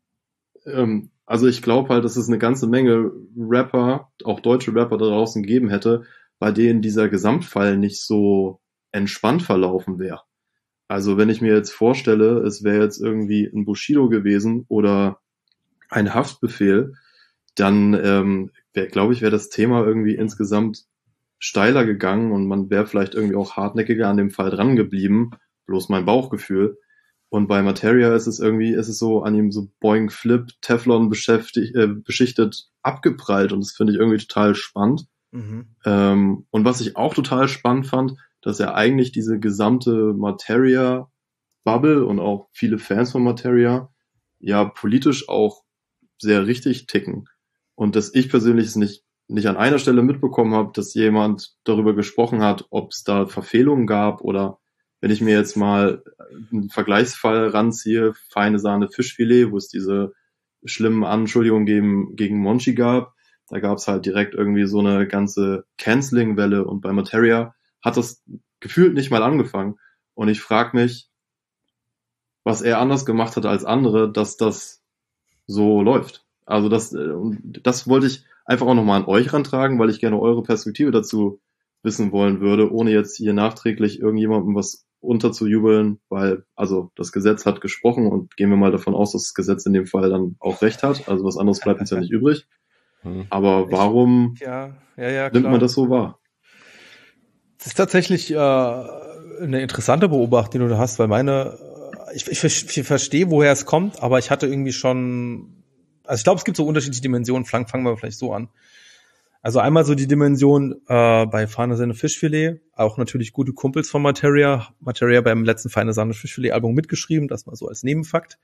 also ich glaube halt, dass es eine ganze Menge Rapper, auch deutsche Rapper da draußen gegeben hätte, bei denen dieser Gesamtfall nicht so entspannt verlaufen wäre. Also wenn ich mir jetzt vorstelle, es wäre jetzt irgendwie ein Bushido gewesen oder ein Haftbefehl, dann ähm, glaube ich, wäre das Thema irgendwie insgesamt steiler gegangen und man wäre vielleicht irgendwie auch hartnäckiger an dem Fall dran geblieben, bloß mein Bauchgefühl. Und bei Materia ist es irgendwie, ist es so an ihm so Boeing Flip, Teflon beschäftigt, äh, beschichtet, abgeprallt und das finde ich irgendwie total spannend. Mhm. Ähm, und was ich auch total spannend fand, dass er eigentlich diese gesamte Materia-Bubble und auch viele Fans von Materia ja politisch auch sehr richtig ticken. Und dass ich persönlich es nicht, nicht an einer Stelle mitbekommen habe, dass jemand darüber gesprochen hat, ob es da Verfehlungen gab oder wenn ich mir jetzt mal einen Vergleichsfall ranziehe, feine Sahne Fischfilet, wo es diese schlimmen Anschuldigungen gegen, gegen Monchi gab, da gab es halt direkt irgendwie so eine ganze Canceling-Welle und bei Materia hat das gefühlt nicht mal angefangen. Und ich frage mich, was er anders gemacht hat als andere, dass das so läuft. Also das, das wollte ich einfach auch nochmal an euch rantragen, weil ich gerne eure Perspektive dazu wissen wollen würde, ohne jetzt hier nachträglich irgendjemandem was unterzujubeln, weil, also das Gesetz hat gesprochen und gehen wir mal davon aus, dass das Gesetz in dem Fall dann auch recht hat. Also was anderes bleibt uns ja nicht übrig. Aber warum ich, ja, ja, ja, nimmt man das so wahr? Das ist tatsächlich äh, eine interessante Beobachtung, die du hast, weil meine, ich, ich, ich verstehe, woher es kommt, aber ich hatte irgendwie schon, also ich glaube, es gibt so unterschiedliche Dimensionen, fangen, fangen wir vielleicht so an. Also einmal so die Dimension äh, bei Feine Sahne Fischfilet, auch natürlich gute Kumpels von Materia, Materia beim letzten Feine Sahne Fischfilet Album mitgeschrieben, das mal so als Nebenfakt.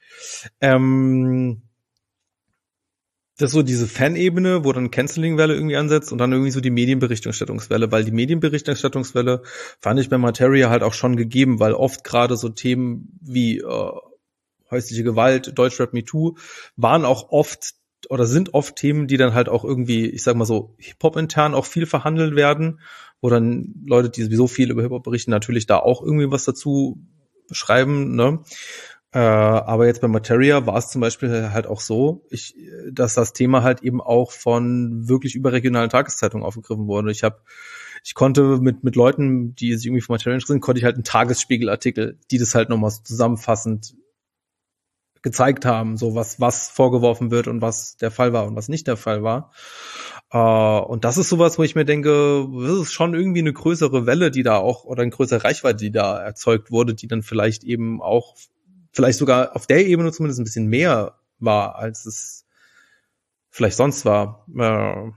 Ähm, Das ist so diese Fanebene, wo dann Canceling-Welle irgendwie ansetzt und dann irgendwie so die Medienberichterstattungswelle, weil die Medienberichterstattungswelle fand ich bei Materia halt auch schon gegeben, weil oft gerade so Themen wie äh, häusliche Gewalt, Deutschrap Me Too waren auch oft oder sind oft Themen, die dann halt auch irgendwie, ich sag mal so, Hip-Hop intern auch viel verhandelt werden, wo dann Leute, die sowieso viel über Hip-Hop berichten, natürlich da auch irgendwie was dazu beschreiben, ne? Äh, aber jetzt bei Materia war es zum Beispiel halt auch so, ich, dass das Thema halt eben auch von wirklich überregionalen Tageszeitungen aufgegriffen wurde. Ich habe, ich konnte mit mit Leuten, die sich irgendwie für Materia interessieren, konnte ich halt einen Tagesspiegelartikel, die das halt nochmal zusammenfassend gezeigt haben, so was was vorgeworfen wird und was der Fall war und was nicht der Fall war. Uh, und das ist sowas, wo ich mir denke, das ist schon irgendwie eine größere Welle, die da auch, oder eine größere Reichweite, die da erzeugt wurde, die dann vielleicht eben auch, vielleicht sogar auf der Ebene zumindest ein bisschen mehr war, als es vielleicht sonst war. Uh,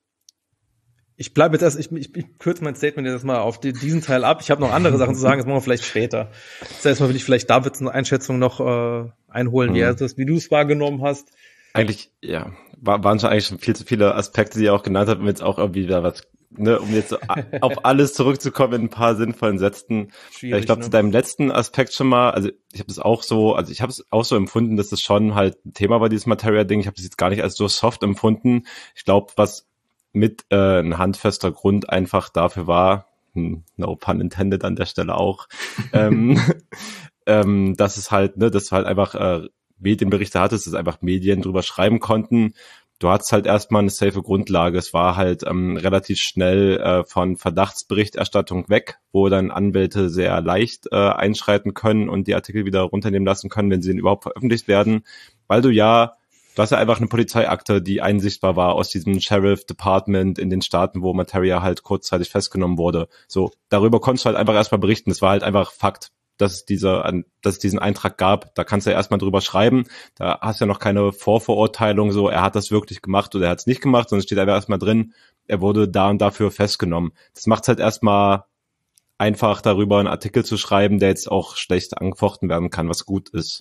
ich bleibe jetzt erst, ich, ich, ich kürze mein Statement jetzt mal auf die, diesen Teil ab. Ich habe noch andere Sachen zu sagen, das machen wir vielleicht später. Das heißt mal, will ich vielleicht Davids eine Einschätzung noch uh, einholen, mhm. wie, er das, wie du es wahrgenommen hast. Eigentlich, ja, war, waren schon eigentlich schon viel zu viele Aspekte, die ihr auch genannt habt, um jetzt auch irgendwie wieder was, ne, um jetzt so auf alles zurückzukommen in ein paar sinnvollen Sätzen. Schwierig, ich glaube, ne? Zu deinem letzten Aspekt schon mal, also ich habe das auch so, also ich habe es auch so empfunden, dass das schon halt ein Thema war, dieses Materia-Ding. Ich habe das jetzt gar nicht als so soft empfunden. Ich glaube, was mit äh, ein handfester Grund einfach dafür war, hm, no pun intended an der Stelle auch, ähm, ähm, dass es halt, ne, das halt einfach äh, Medienberichte hattest, dass einfach Medien drüber schreiben konnten. Du hattest halt erstmal eine safe Grundlage. Es war halt ähm, relativ schnell äh, von Verdachtsberichterstattung weg, wo dann Anwälte sehr leicht äh, einschreiten können und die Artikel wieder runternehmen lassen können, wenn sie denn überhaupt veröffentlicht werden. Weil du ja, du hast ja einfach eine Polizeiakte, die einsichtbar war aus diesem Sheriff Department in den Staaten, wo Materia halt kurzzeitig festgenommen wurde. So, darüber konntest du halt einfach erstmal berichten. Das war halt einfach Fakt, dass es diese, dass es diesen Eintrag gab. Da kannst du ja erstmal drüber schreiben. Da hast du ja noch keine Vorverurteilung, so, er hat das wirklich gemacht oder er hat es nicht gemacht, sondern es steht einfach erstmal drin, er wurde da und dafür festgenommen. Das macht es halt erstmal einfach, darüber einen Artikel zu schreiben, der jetzt auch schlecht angefochten werden kann, was gut ist.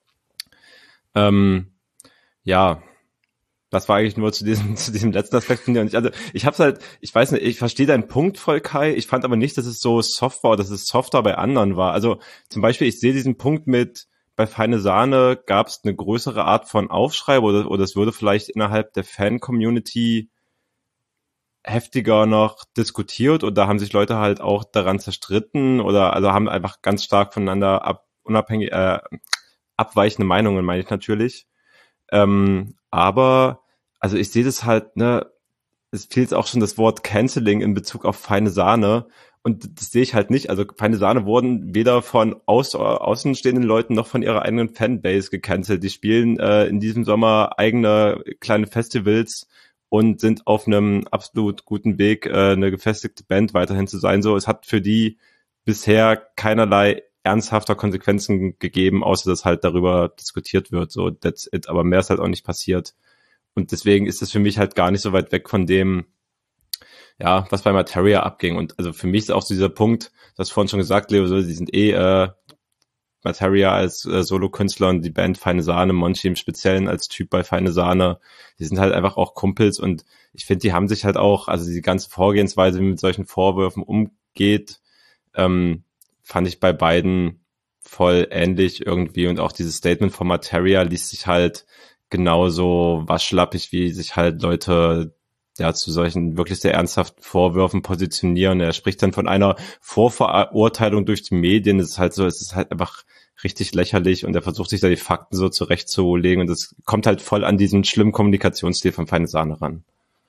Ähm, ja, das war eigentlich nur zu diesem zu diesem letzten Aspekt. Und ich, also ich hab's halt, ich weiß nicht, ich verstehe deinen Punkt voll, Kai. Ich fand aber nicht, dass es so soft war, dass es softer bei anderen war. Also zum Beispiel, ich sehe diesen Punkt mit, bei Feine Sahne gab es eine größere Art von Aufschrei oder, oder es würde vielleicht innerhalb der Fan-Community heftiger noch diskutiert oder haben sich Leute halt auch daran zerstritten oder also haben einfach ganz stark voneinander ab, unabhängig, äh, abweichende Meinungen, meine ich natürlich. Ähm, aber also ich sehe das halt, ne, es fehlt auch schon das Wort Canceling in Bezug auf Feine Sahne und das sehe ich halt nicht. Also Feine Sahne wurden weder von aus, außenstehenden Leuten noch von ihrer eigenen Fanbase gecancelt. Die spielen äh, in diesem Sommer eigene kleine Festivals und sind auf einem absolut guten Weg, äh, eine gefestigte Band weiterhin zu sein. So, es hat für die bisher keinerlei ernsthafter Konsequenzen gegeben, außer dass halt darüber diskutiert wird. So, that's it. Aber mehr ist halt auch nicht passiert. Und deswegen ist es für mich halt gar nicht so weit weg von dem, ja, was bei Materia abging. Und also für mich ist auch so dieser Punkt, du hast vorhin schon gesagt, Leo, so, die sind eh, äh, Materia als äh, Solokünstler und die Band Feine Sahne, Monchi im Speziellen als Typ bei Feine Sahne, die sind halt einfach auch Kumpels und ich finde, die haben sich halt auch, also die ganze Vorgehensweise, wie mit solchen Vorwürfen umgeht, ähm, fand ich bei beiden voll ähnlich irgendwie und auch dieses Statement von Materia liest sich halt genauso waschlappig, wie sich halt Leute ja zu solchen wirklich sehr ernsthaften Vorwürfen positionieren. Er spricht dann von einer Vorverurteilung durch die Medien. Es ist halt so, es ist halt einfach richtig lächerlich und er versucht sich da die Fakten so zurechtzulegen und es kommt halt voll an diesen schlimmen Kommunikationsstil von Feine Sahne ran.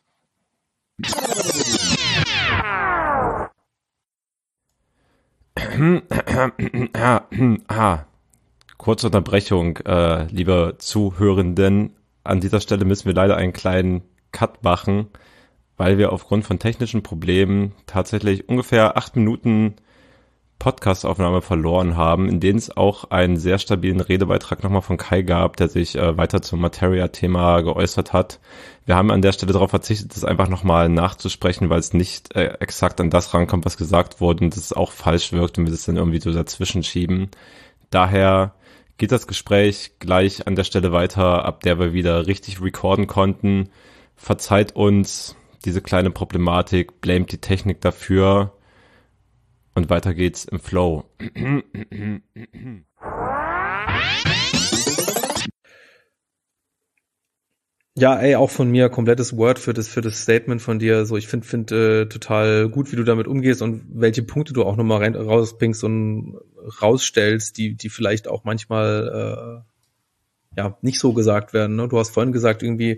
ah, kurze Unterbrechung, äh, liebe Zuhörenden. An dieser Stelle müssen wir leider einen kleinen Cut machen, weil wir aufgrund von technischen Problemen tatsächlich ungefähr acht Minuten Podcast-Aufnahme verloren haben, in denen es auch einen sehr stabilen Redebeitrag nochmal von Kai gab, der sich äh, weiter zum Materia-Thema geäußert hat. Wir haben an der Stelle darauf verzichtet, das einfach nochmal nachzusprechen, weil es nicht äh, exakt an das rankommt, was gesagt wurde und das auch falsch wirkt und wir das dann irgendwie so dazwischen schieben. Daher geht das Gespräch gleich an der Stelle weiter, ab der wir wieder richtig recorden konnten. Verzeiht uns diese kleine Problematik, blamet die Technik dafür und weiter geht's im Flow. Ja, ey, auch von mir komplettes Word für das für das Statement von dir. So, ich finde find, äh, total gut, wie du damit umgehst und welche Punkte du auch nochmal rein rausbringst und rausstellst, die die vielleicht auch manchmal äh, ja nicht so gesagt werden. Ne? Du hast vorhin gesagt irgendwie,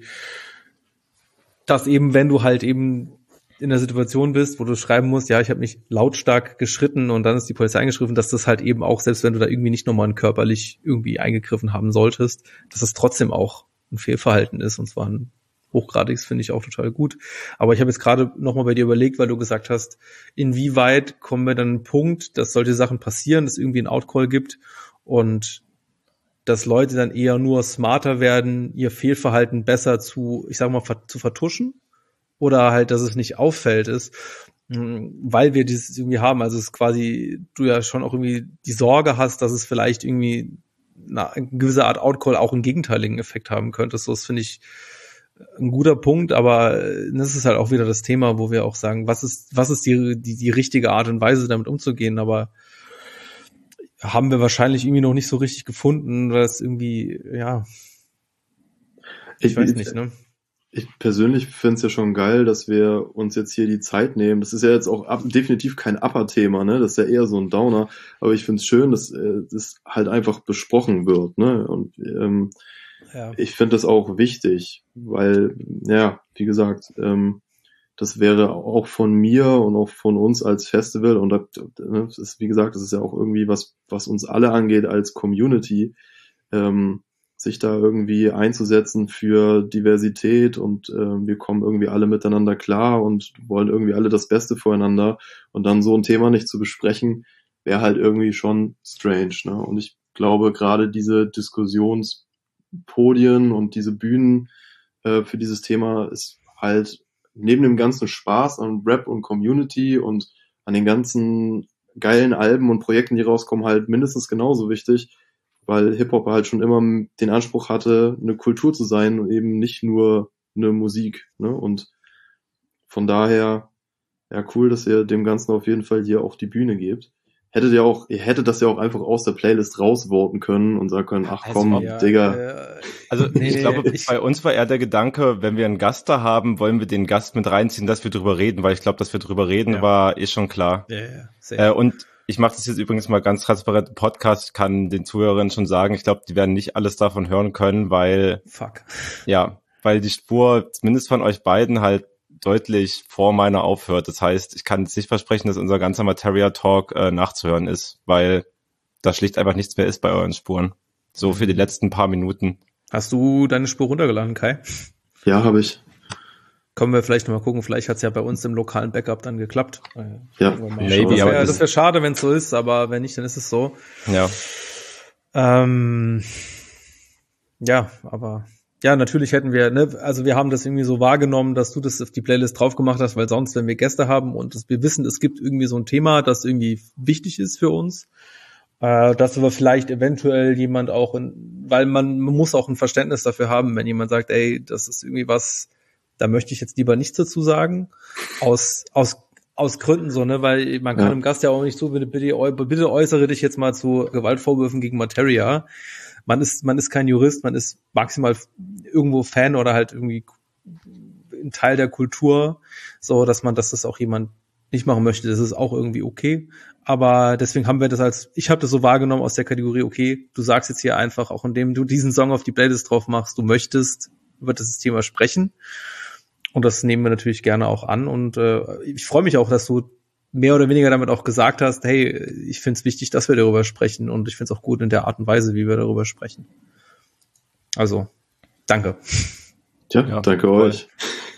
dass eben, wenn du halt eben in der Situation bist, wo du schreiben musst, ja, ich habe mich lautstark geschritten und dann ist die Polizei eingeschritten, dass das halt eben auch, selbst wenn du da irgendwie nicht nochmal körperlich irgendwie eingegriffen haben solltest, dass es trotzdem auch ein Fehlverhalten ist und zwar ein hochgradiges, finde ich auch total gut. Aber ich habe jetzt gerade nochmal bei dir überlegt, weil du gesagt hast, inwieweit kommen wir dann an einen Punkt, dass solche Sachen passieren, dass es irgendwie einen Outcall gibt und dass Leute dann eher nur smarter werden, ihr Fehlverhalten besser zu, ich sag mal, zu vertuschen oder halt, dass es nicht auffällt ist, weil wir dieses irgendwie haben. Also es ist quasi, du ja schon auch irgendwie die Sorge hast, dass es vielleicht irgendwie eine gewisse Art Outcall auch einen gegenteiligen Effekt haben könnte. So, das finde ich ein guter Punkt, aber das ist halt auch wieder das Thema, wo wir auch sagen, was ist, was ist die, die, die richtige Art und Weise, damit umzugehen, aber haben wir wahrscheinlich irgendwie noch nicht so richtig gefunden, weil es irgendwie, ja, ich, ich weiß nicht, ne? Ich persönlich finde es ja schon geil, dass wir uns jetzt hier die Zeit nehmen. Das ist ja jetzt auch ab, definitiv kein Upper-Thema, ne? Das ist ja eher so ein Downer. Aber ich finde es schön, dass äh, das halt einfach besprochen wird, ne? Und ähm, ja. Ich finde das auch wichtig, weil, ja, wie gesagt, ähm, das wäre auch von mir und auch von uns als Festival und das ist, wie gesagt, das ist ja auch irgendwie was, was uns alle angeht als Community, ähm, sich da irgendwie einzusetzen für Diversität und äh, wir kommen irgendwie alle miteinander klar und wollen irgendwie alle das Beste voreinander und dann so ein Thema nicht zu besprechen, wäre halt irgendwie schon strange, ne? Und ich glaube, gerade diese Diskussionspodien und diese Bühnen äh, für dieses Thema ist halt neben dem ganzen Spaß an Rap und Community und an den ganzen geilen Alben und Projekten, die rauskommen, halt mindestens genauso wichtig, weil Hip-Hop halt schon immer den Anspruch hatte, eine Kultur zu sein und eben nicht nur eine Musik, ne? Und von daher, ja, cool, dass ihr dem Ganzen auf jeden Fall hier auch die Bühne gebt. Hättet ihr auch, ihr hättet das ja auch einfach aus der Playlist rausvoten können und sagen können, ach komm, also, ja, Digga. Äh, also nee, ich glaube, ich, bei uns war eher der Gedanke, wenn wir einen Gast da haben, wollen wir den Gast mit reinziehen, dass wir drüber reden, weil ich glaube, dass wir drüber reden, ja. war eh schon klar. Ja, ja, äh, und ich mache das jetzt übrigens mal ganz transparent im Podcast, kann den Zuhörern schon sagen, ich glaube, die werden nicht alles davon hören können, weil Fuck. Ja, weil die Spur zumindest von euch beiden halt deutlich vor meiner aufhört. Das heißt, ich kann jetzt nicht versprechen, dass unser ganzer Materia-Talk äh, nachzuhören ist, weil da schlicht einfach nichts mehr ist bei euren Spuren. So für die letzten paar Minuten. Hast du deine Spur runtergeladen, Kai? Ja, habe ich. Können wir vielleicht mal gucken, vielleicht hat es ja bei uns im lokalen Backup dann geklappt. Ja, maybe. Das wäre wär, wär schade, wenn es so ist, aber wenn nicht, dann ist es so. Ja. Ähm, ja, aber ja, natürlich hätten wir, ne, also wir haben das irgendwie so wahrgenommen, dass du das auf die Playlist drauf gemacht hast, weil sonst, wenn wir Gäste haben und das, wir wissen, es gibt irgendwie so ein Thema, das irgendwie wichtig ist für uns Äh, dass aber vielleicht eventuell jemand auch, in, weil man, man muss auch ein Verständnis dafür haben, wenn jemand sagt, ey, das ist irgendwie was, da möchte ich jetzt lieber nichts dazu sagen, aus aus aus Gründen so, ne, weil man kann ja. dem Gast ja auch nicht so, bitte, bitte, bitte äußere dich jetzt mal zu Gewaltvorwürfen gegen Materia. Man ist man ist kein Jurist, man ist maximal irgendwo Fan oder halt irgendwie ein Teil der Kultur, so dass man, dass das auch jemand nicht machen möchte, das ist auch irgendwie okay. Aber deswegen haben wir das als, ich habe das so wahrgenommen aus der Kategorie, okay, du sagst jetzt hier einfach, auch indem du diesen Song auf die Playlist drauf machst, du möchtest über das Thema sprechen. Und das nehmen wir natürlich gerne auch an. Und äh, ich freue mich auch, dass du mehr oder weniger damit auch gesagt hast, hey, ich finde es wichtig, dass wir darüber sprechen. Und ich finde es auch gut in der Art und Weise, wie wir darüber sprechen. Also, danke. Tja, ja, danke voll. euch.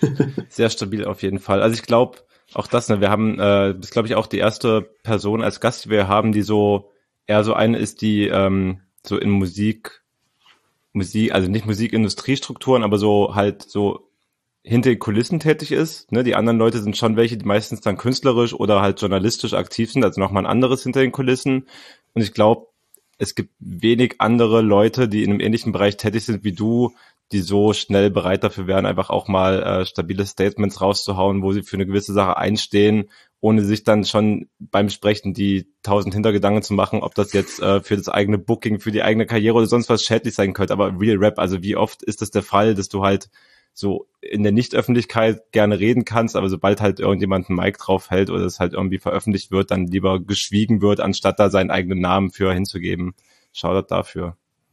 Sehr stabil auf jeden Fall. Also ich glaube, auch das, ne, wir haben, äh, das glaube ich auch die erste Person als Gast, die wir haben, die so, eher so eine ist, die ähm, so in Musik, Musik, also nicht Musikindustriestrukturen, aber so halt so hinter den Kulissen tätig ist. Ne? Die anderen Leute sind schon welche, die meistens dann künstlerisch oder halt journalistisch aktiv sind, also nochmal ein anderes hinter den Kulissen. Und ich glaube, es gibt wenig andere Leute, die in einem ähnlichen Bereich tätig sind wie du, die so schnell bereit dafür wären, einfach auch mal äh, stabile Statements rauszuhauen, wo sie für eine gewisse Sache einstehen, ohne sich dann schon beim Sprechen die tausend Hintergedanken zu machen, ob das jetzt äh, für das eigene Booking, für die eigene Karriere oder sonst was schädlich sein könnte. Aber Real Rap, also wie oft ist das der Fall, dass du halt so in der Nicht-Öffentlichkeit gerne reden kannst, aber sobald halt irgendjemand einen Mic drauf hält oder es halt irgendwie veröffentlicht wird, dann lieber geschwiegen wird, anstatt da seinen eigenen Namen für hinzugeben. Shoutout dafür.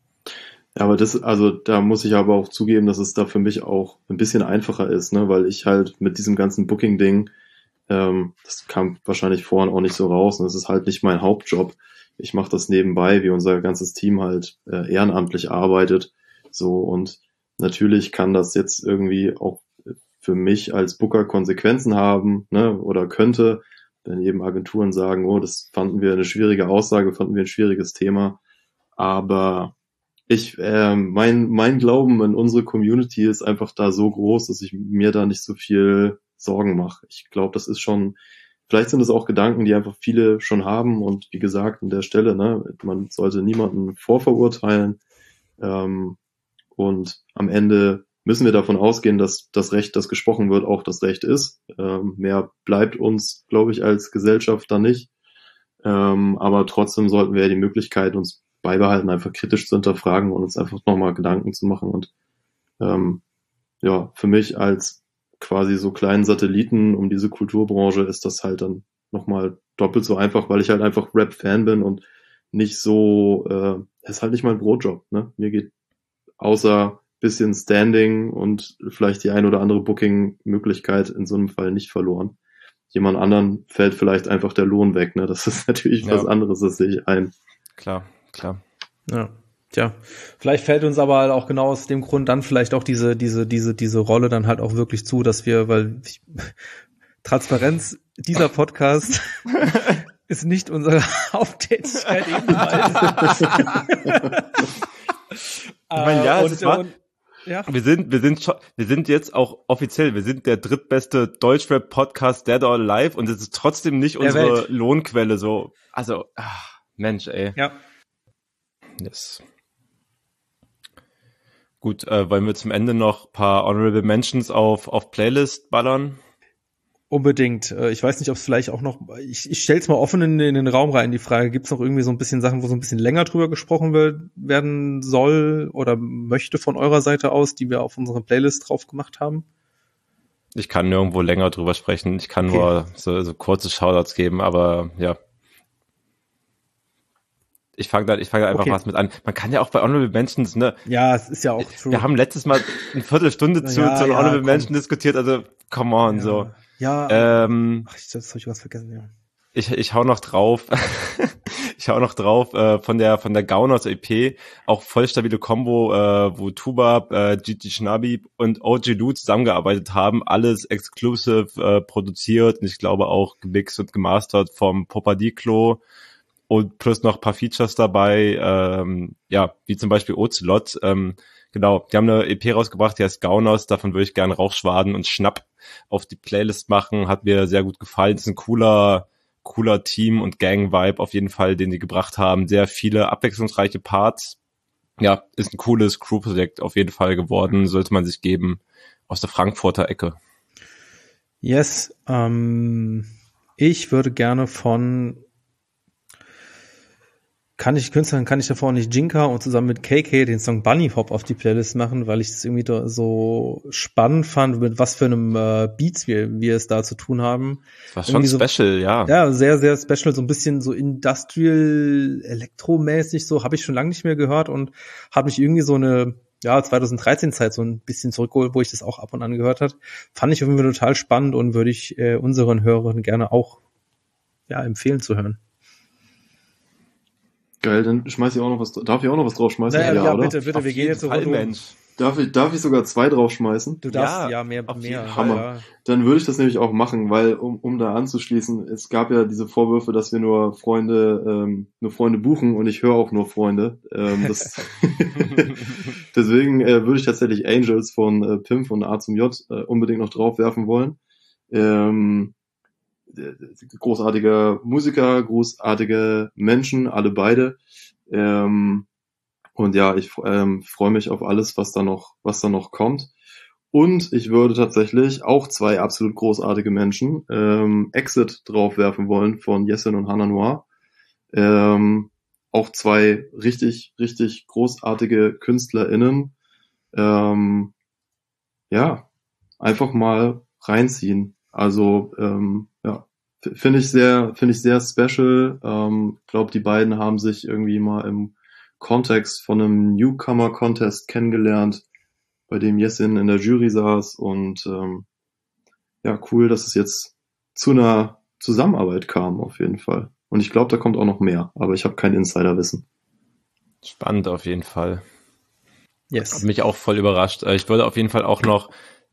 Ja, aber das, also da muss ich aber auch zugeben, dass es da für mich auch ein bisschen einfacher ist, ne, weil ich halt mit diesem ganzen Booking-Ding, ähm, das kam wahrscheinlich vorhin auch nicht so raus, und das ist halt nicht mein Hauptjob. Ich mache das nebenbei, wie unser ganzes Team halt äh, ehrenamtlich arbeitet, so, und natürlich kann das jetzt irgendwie auch für mich als Booker Konsequenzen haben, ne, oder könnte, wenn eben Agenturen sagen, oh, das fanden wir eine schwierige Aussage, fanden wir ein schwieriges Thema, aber Ich, äh, mein, mein Glauben in unsere Community ist einfach da so groß, dass ich mir da nicht so viel Sorgen mache. Ich glaube, das ist schon, vielleicht sind es auch Gedanken, die einfach viele schon haben, und wie gesagt, an der Stelle, ne, man sollte niemanden vorverurteilen, ähm, und am Ende müssen wir davon ausgehen, dass das Recht, das gesprochen wird, auch das Recht ist. Ähm, mehr bleibt uns, glaube ich, als Gesellschaft da nicht. Ähm, aber trotzdem sollten wir ja die Möglichkeit uns beibehalten, einfach kritisch zu hinterfragen und uns einfach nochmal Gedanken zu machen. Und ähm, ja, für mich als quasi so kleinen Satelliten um diese Kulturbranche ist das halt dann nochmal doppelt so einfach, weil ich halt einfach Rap-Fan bin und nicht so, äh, ist halt nicht mein Brotjob, ne? Mir geht außer bisschen Standing und vielleicht die ein oder andere Booking-Möglichkeit in so einem Fall nicht verloren. Jemand anderen fällt vielleicht einfach der Lohn weg, ne? Das ist natürlich ja was anderes, das sehe ich ein. Klar. Klar. Ja, tja. Vielleicht fällt uns aber halt auch genau aus dem Grund dann vielleicht auch diese, diese, diese, diese Rolle dann halt auch wirklich zu, dass wir, weil ich, Transparenz, dieser Podcast ist nicht unsere Haupttätigkeit ebenfalls. Ich meine, ja, und, es war, und, ja. Wir sind, wir sind schon, wir sind jetzt auch offiziell, wir sind der drittbeste Deutschrap-Podcast Dead or Alive, und es ist trotzdem nicht unsere Welt. Lohnquelle so. Also, ach, Mensch, ey. Ja. Yes. Gut, äh, wollen wir zum Ende noch ein paar Honorable Mentions auf, auf Playlist ballern? Unbedingt. Ich weiß nicht, ob es vielleicht auch noch, ich, ich stelle es mal offen in, in den Raum rein, die Frage, gibt es noch irgendwie so ein bisschen Sachen, wo so ein bisschen länger drüber gesprochen wird, werden soll oder möchte von eurer Seite aus, die wir auf unsere Playlist drauf gemacht haben? Ich kann nirgendwo länger drüber sprechen, ich kann okay. nur so, so kurze Shoutouts geben, aber ja. Ich fange da, ich fange da einfach okay. was mit an. Man kann ja auch bei Honorable Mentions, ne? Ja, es ist ja auch true. Wir haben letztes Mal eine Viertelstunde zu, ja, zu ja, Honorable komm. Mention diskutiert, also come on, ja. so. Ja. Ähm, Ach, jetzt habe ich was vergessen, ja. Ich, ich hau noch drauf, ich hau noch drauf, äh, von der, von der Gauners E P, auch voll stabile Combo, äh, wo Tubab, äh, Gigi Schnabi und O G Lou zusammengearbeitet haben, alles exclusive, äh, produziert, und ich glaube auch gemixt und gemastert vom Popadiklo. Und plus noch ein paar Features dabei, ähm, ja, wie zum Beispiel Ocelot. Ähm, genau, die haben eine E P rausgebracht, die heißt Gauners, davon würde ich gerne Rauchschwaden und Schnapp auf die Playlist machen, hat mir sehr gut gefallen. Das ist ein cooler cooler Team- und Gang-Vibe auf jeden Fall, den die gebracht haben. Sehr viele abwechslungsreiche Parts. Ja, ist ein cooles Crew-Projekt auf jeden Fall geworden. Sollte man sich geben aus der Frankfurter Ecke. Yes, ähm, ich würde gerne von kann ich Künstlern, kann ich davor nicht Jinka und zusammen mit K K den Song Bunny Hop auf die Playlist machen, weil ich es irgendwie so spannend fand, mit was für einem äh, Beats wir, wir es da zu tun haben. Das war schon so, special, ja. Ja, sehr, sehr special, so ein bisschen so industrial, elektromäßig, so habe ich schon lange nicht mehr gehört und hat mich irgendwie so eine, ja, zwanzig dreizehn Zeit so ein bisschen zurückgeholt, wo ich das auch ab und an gehört hat. Fand ich irgendwie total spannend und würde ich äh, unseren Hörern gerne auch, ja, empfehlen zu hören. Geil, dann schmeiß ich auch noch was, darf ich auch noch was draufschmeißen? Naja, ja, ja, oder? bitte, bitte, wir gehen jetzt so rund um. Darf ich, darf ich sogar zwei draufschmeißen? Du darfst Ja, ja, mehr, auf mehr. jeden Hammer. Ja. Dann würde ich das nämlich auch machen, weil, um, um da anzuschließen, es gab ja diese Vorwürfe, dass wir nur Freunde, ähm, nur Freunde buchen und ich höre auch nur Freunde. Ähm, das Deswegen äh, würde ich tatsächlich Angels von äh, Pimp von A zum J äh, unbedingt noch draufwerfen wollen. Ähm, großartiger Musiker, großartige Menschen, alle beide. Ähm, und ja, ich ähm, freue mich auf alles, was da noch, was da noch kommt. Und ich würde tatsächlich auch zwei absolut großartige Menschen ähm, Exit draufwerfen wollen von Yesin und Hannah Noir. Ähm, auch zwei richtig, richtig großartige KünstlerInnen. Ähm, ja, einfach mal reinziehen. Also ähm, ja, finde ich sehr, finde ich sehr special. Ähm, glaube, die beiden haben sich irgendwie mal im Kontext von einem Newcomer-Contest kennengelernt, bei dem Yesin in der Jury saß und ähm, ja, cool, dass es jetzt zu einer Zusammenarbeit kam auf jeden Fall. Und ich glaube, da kommt auch noch mehr, aber ich habe kein Insiderwissen. Spannend auf jeden Fall. Yes. Hat mich auch voll überrascht. Ich würde auf jeden Fall auch noch,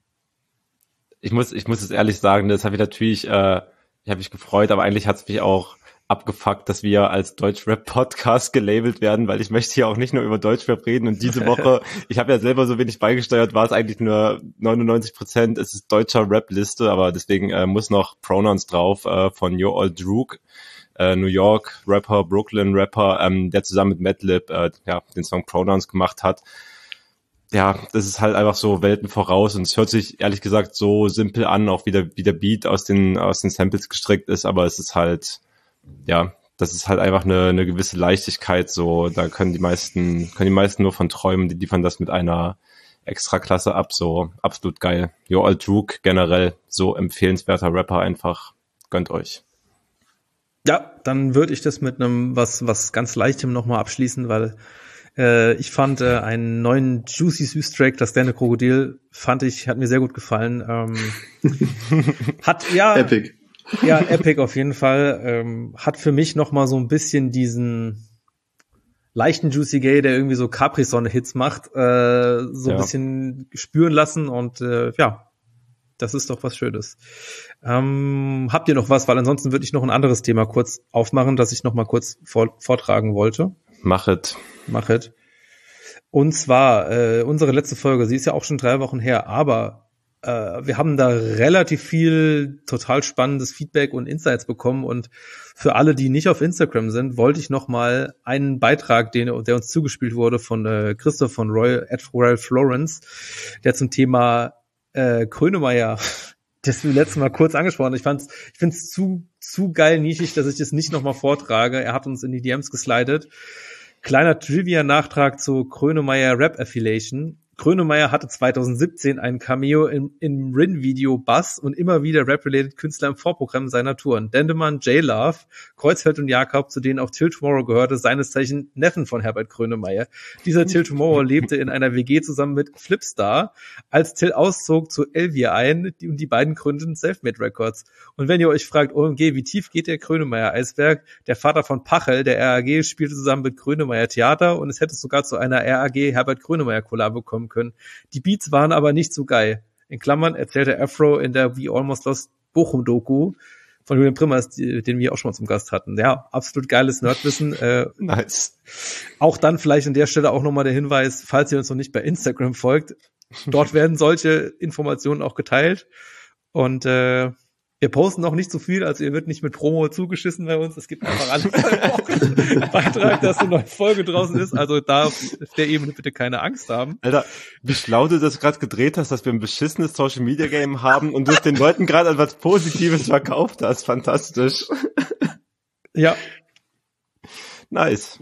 ich muss, ich muss es ehrlich sagen, das habe ich natürlich, äh, ich habe mich gefreut, aber eigentlich hat es mich auch abgefuckt, dass wir als Deutschrap-Podcast gelabelt werden, weil ich möchte hier auch nicht nur über Deutschrap reden und diese Woche, ich habe ja selber so wenig beigesteuert, war es eigentlich nur neunundneunzig Prozent, es ist deutscher Rap-Liste, aber deswegen äh, muss noch Pronouns drauf äh, von Yo Old Droog, äh, New York Rapper, Brooklyn Rapper, ähm, der zusammen mit Madlib äh, ja, den Song Pronouns gemacht hat. Ja, das ist halt einfach so Welten voraus und es hört sich ehrlich gesagt so simpel an, auch wie der, wie der Beat aus den, aus den Samples gestrickt ist, aber es ist halt, ja, das ist halt einfach eine, eine gewisse Leichtigkeit, so, da können die meisten, können die meisten nur von träumen, die liefern das mit einer Extraklasse ab, so, absolut geil. Yo Old Droog generell, so empfehlenswerter Rapper einfach, gönnt euch. Ja, dann würde ich das mit einem was, was ganz Leichtem nochmal abschließen, weil äh, ich fand äh, einen neuen Juicy Süß Track, das Derne Krokodil, fand ich, hat mir sehr gut gefallen. Ähm, hat, ja. Epic. Ja, Epic auf jeden Fall. Ähm, hat für mich noch mal so ein bisschen diesen leichten Juicy Gay, der irgendwie so Capri-Sonne-Hits macht, äh, so ja. ein bisschen spüren lassen und äh, ja, das ist doch was Schönes. Ähm, habt ihr noch was? Weil ansonsten würde ich noch ein anderes Thema kurz aufmachen, das ich noch mal kurz vor, vortragen wollte. Machet. Machet. Und zwar äh, unsere letzte Folge, sie ist ja auch schon drei Wochen her, aber wir haben da relativ viel total spannendes Feedback und Insights bekommen und für alle, die nicht auf Instagram sind, wollte ich noch mal einen Beitrag, den, der uns zugespielt wurde von äh, Christoph von Royal, at Royal Florence, der zum Thema äh, Grönemeyer, das wir letztes Mal kurz angesprochen haben. Ich fand's, ich find's zu, zu geil nischig, dass ich das nicht noch mal vortrage. Er hat uns in die D Ms geslidet. Kleiner Trivia-Nachtrag zu Grönemeyer Rap Affiliation. Grönemeyer hatte zwanzig siebzehn ein Cameo im, im Rin-Video Bass und immer wieder Rap-related Künstler im Vorprogramm seiner Touren. Dendemann, J-Love, Kreuzfeld und Jakob, zu denen auch Till Tomorrow gehörte, seines Zeichen Neffen von Herbert Grönemeyer. Dieser Till Tomorrow lebte in einer W G zusammen mit Flipstar, als Till auszog zu Elvier ein die, und die beiden gründeten Selfmade Records. Und wenn ihr euch fragt, O M G, wie tief geht der Grönemeyer-Eisberg? Der Vater von Pachel, der R A G, spielte zusammen mit Grönemeyer Theater und es hätte sogar zu einer R A G Herbert Grönemeyer-Kollabo kommen können. Die Beats waren aber nicht so geil. In Klammern erzählte Afro in der We Almost Lost Bochum-Doku von Julian Primmers, die, den wir auch schon mal zum Gast hatten. Ja, absolut geiles Nerdwissen. Äh, nice. Auch dann vielleicht an der Stelle auch nochmal der Hinweis, falls ihr uns noch nicht bei Instagram folgt, dort werden solche Informationen auch geteilt. Und äh, Wir posten noch nicht so viel, also ihr wird nicht mit Promo zugeschissen bei uns. Es gibt einfach alle zwei Wochen einen Beitrag, dass eine neue Folge draußen ist. Also da auf der Ebene bitte keine Angst haben. Alter, wie schlau du das gerade gedreht hast, dass wir ein beschissenes Social Media Game haben und du es den Leuten gerade etwas Positives verkauft hast. Fantastisch. Ja. Nice.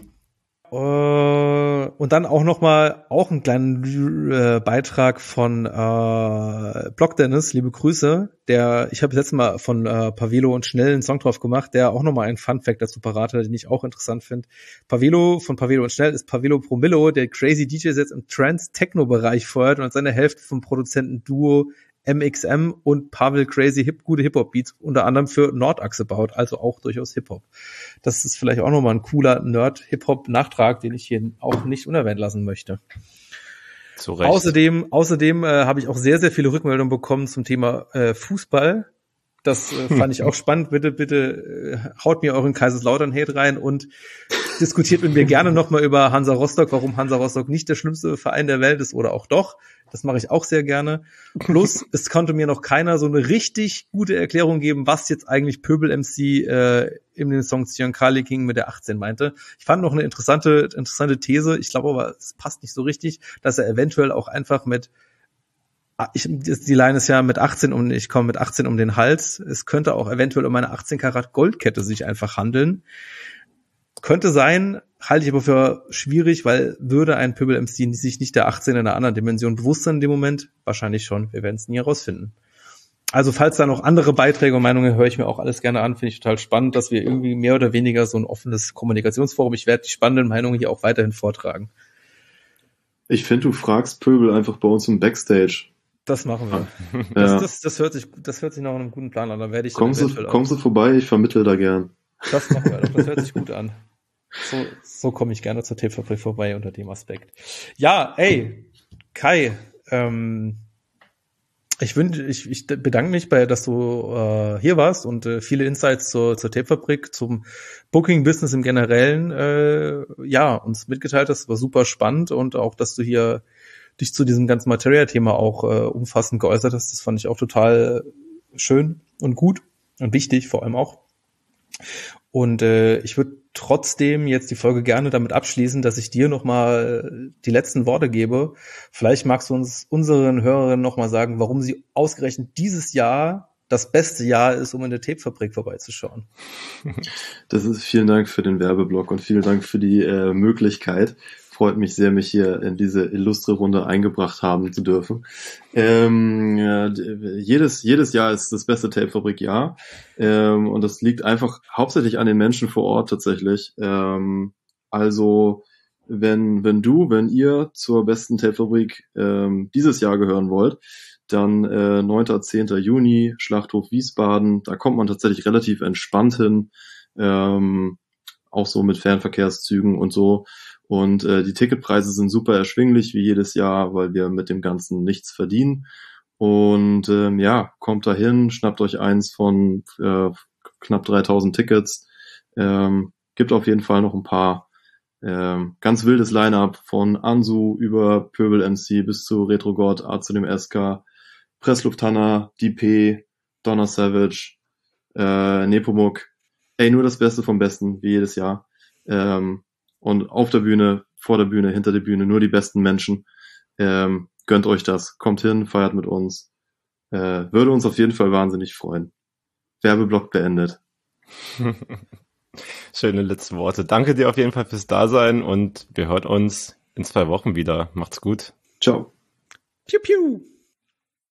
Und dann auch nochmal auch einen kleinen äh, Beitrag von äh, Block Dennis, liebe Grüße. Der, ich habe letztes Mal von äh, Pavelo und Schnell einen Song drauf gemacht, der auch nochmal einen Fun-Fact dazu parat hat, den ich auch interessant finde. Pavelo von Pavelo und Schnell ist Pavelo Promillo, der Crazy D Js jetzt im Trance-Techno-Bereich feuert und seine Hälfte vom Produzenten-Duo M X M und Pavel Crazy Hip gute Hip-Hop-Beats unter anderem für Nordachse baut, also auch durchaus Hip-Hop. Das ist vielleicht auch nochmal ein cooler Nerd-Hip-Hop-Nachtrag, den ich hier auch nicht unerwähnt lassen möchte. Zu Recht. Außerdem, außerdem äh, habe ich auch sehr, sehr viele Rückmeldungen bekommen zum Thema äh, Fußball. Das äh, fand ich auch spannend. Bitte, bitte äh, haut mir euren Kaiserslautern-Hate rein und diskutiert mit mir gerne nochmal über Hansa Rostock, warum Hansa Rostock nicht der schlimmste Verein der Welt ist oder auch doch. Das mache ich auch sehr gerne. Plus, es konnte mir noch keiner so eine richtig gute Erklärung geben, was jetzt eigentlich Pöbel M C äh, in den Song Ziankali King mit der achtzehn meinte. Ich fand noch eine interessante interessante These. Ich glaube aber, es passt nicht so richtig, dass er eventuell auch einfach mit ich, die Line ist ja mit achtzehn um, ich komme mit achtzehn um den Hals. Es könnte auch eventuell um eine achtzehn Karat Goldkette sich einfach handeln. Könnte sein, halte ich aber für schwierig, weil würde ein Pöbel M C sich nicht der achtzehn in einer anderen Dimension bewusst sein in dem Moment? Wahrscheinlich schon. Wir werden es nie herausfinden. Also falls da noch andere Beiträge und Meinungen, höre ich mir auch alles gerne an. Finde ich total spannend, dass wir irgendwie mehr oder weniger so ein offenes Kommunikationsforum. Ich werde die spannenden Meinungen hier auch weiterhin vortragen. Ich finde, du fragst Pöbel einfach bei uns im Backstage. Das machen wir. Ja. Das, das, das hört sich, das hört sich nach einem guten Plan an. Dann werde ich kommst du, kommst du vorbei? Ich vermittle da gern. Das machen wir. Das hört sich gut an. So, so komme ich gerne zur Tapefabrik vorbei unter dem Aspekt. Ja, ey, Kai, ähm, ich wünsche, ich, ich bedanke mich bei, dass du äh, hier warst und äh, viele Insights zur, zur Tapefabrik, zum Booking-Business im Generellen, äh, ja, uns mitgeteilt hast. War super spannend und auch, dass du hier dich zu diesem ganzen Materia-Thema auch äh, umfassend geäußert hast. Das fand ich auch total schön und gut und wichtig vor allem auch. Und äh, ich würde trotzdem jetzt die Folge gerne damit abschließen, dass ich dir nochmal die letzten Worte gebe. Vielleicht magst du uns unseren Hörerinnen nochmal sagen, warum sie ausgerechnet dieses Jahr das beste Jahr ist, um in der Tapefabrik vorbeizuschauen. Das ist, vielen Dank für den Werbeblock und vielen Dank für die äh, Möglichkeit. Freut mich sehr, mich hier in diese illustre Runde eingebracht haben zu dürfen. Ähm, ja, jedes, jedes Jahr ist das beste Tapefabrik-Jahr. Ähm, und das liegt einfach hauptsächlich an den Menschen vor Ort tatsächlich. Ähm, also, wenn, wenn du, wenn ihr zur besten Tapefabrik ähm, dieses Jahr gehören wollt, dann äh, neunter zehnter Juni, Schlachthof Wiesbaden. Da kommt man tatsächlich relativ entspannt hin. Ähm, auch so mit Fernverkehrszügen und so. Und äh, die Ticketpreise sind super erschwinglich, wie jedes Jahr, weil wir mit dem Ganzen nichts verdienen. Und ähm, ja, kommt dahin, schnappt euch eins von äh, knapp dreitausend Tickets. Ähm, gibt auf jeden Fall noch ein paar ähm, ganz wildes Line-Up von Ansu über Pöbel M C bis zu Retrogod, A zu dem S K, Presslufthanna, D P, Donna Savage, äh, Nepomuk. Ey, nur das Beste vom Besten, wie jedes Jahr. Ähm, Und auf der Bühne, vor der Bühne, hinter der Bühne, nur die besten Menschen. Ähm, gönnt euch das. Kommt hin, feiert mit uns. Äh, würde uns auf jeden Fall wahnsinnig freuen. Werbeblock beendet. Schöne letzte Worte. Danke dir auf jeden Fall fürs Dasein und wir hören uns in zwei Wochen wieder. Macht's gut. Ciao. Piu, piu.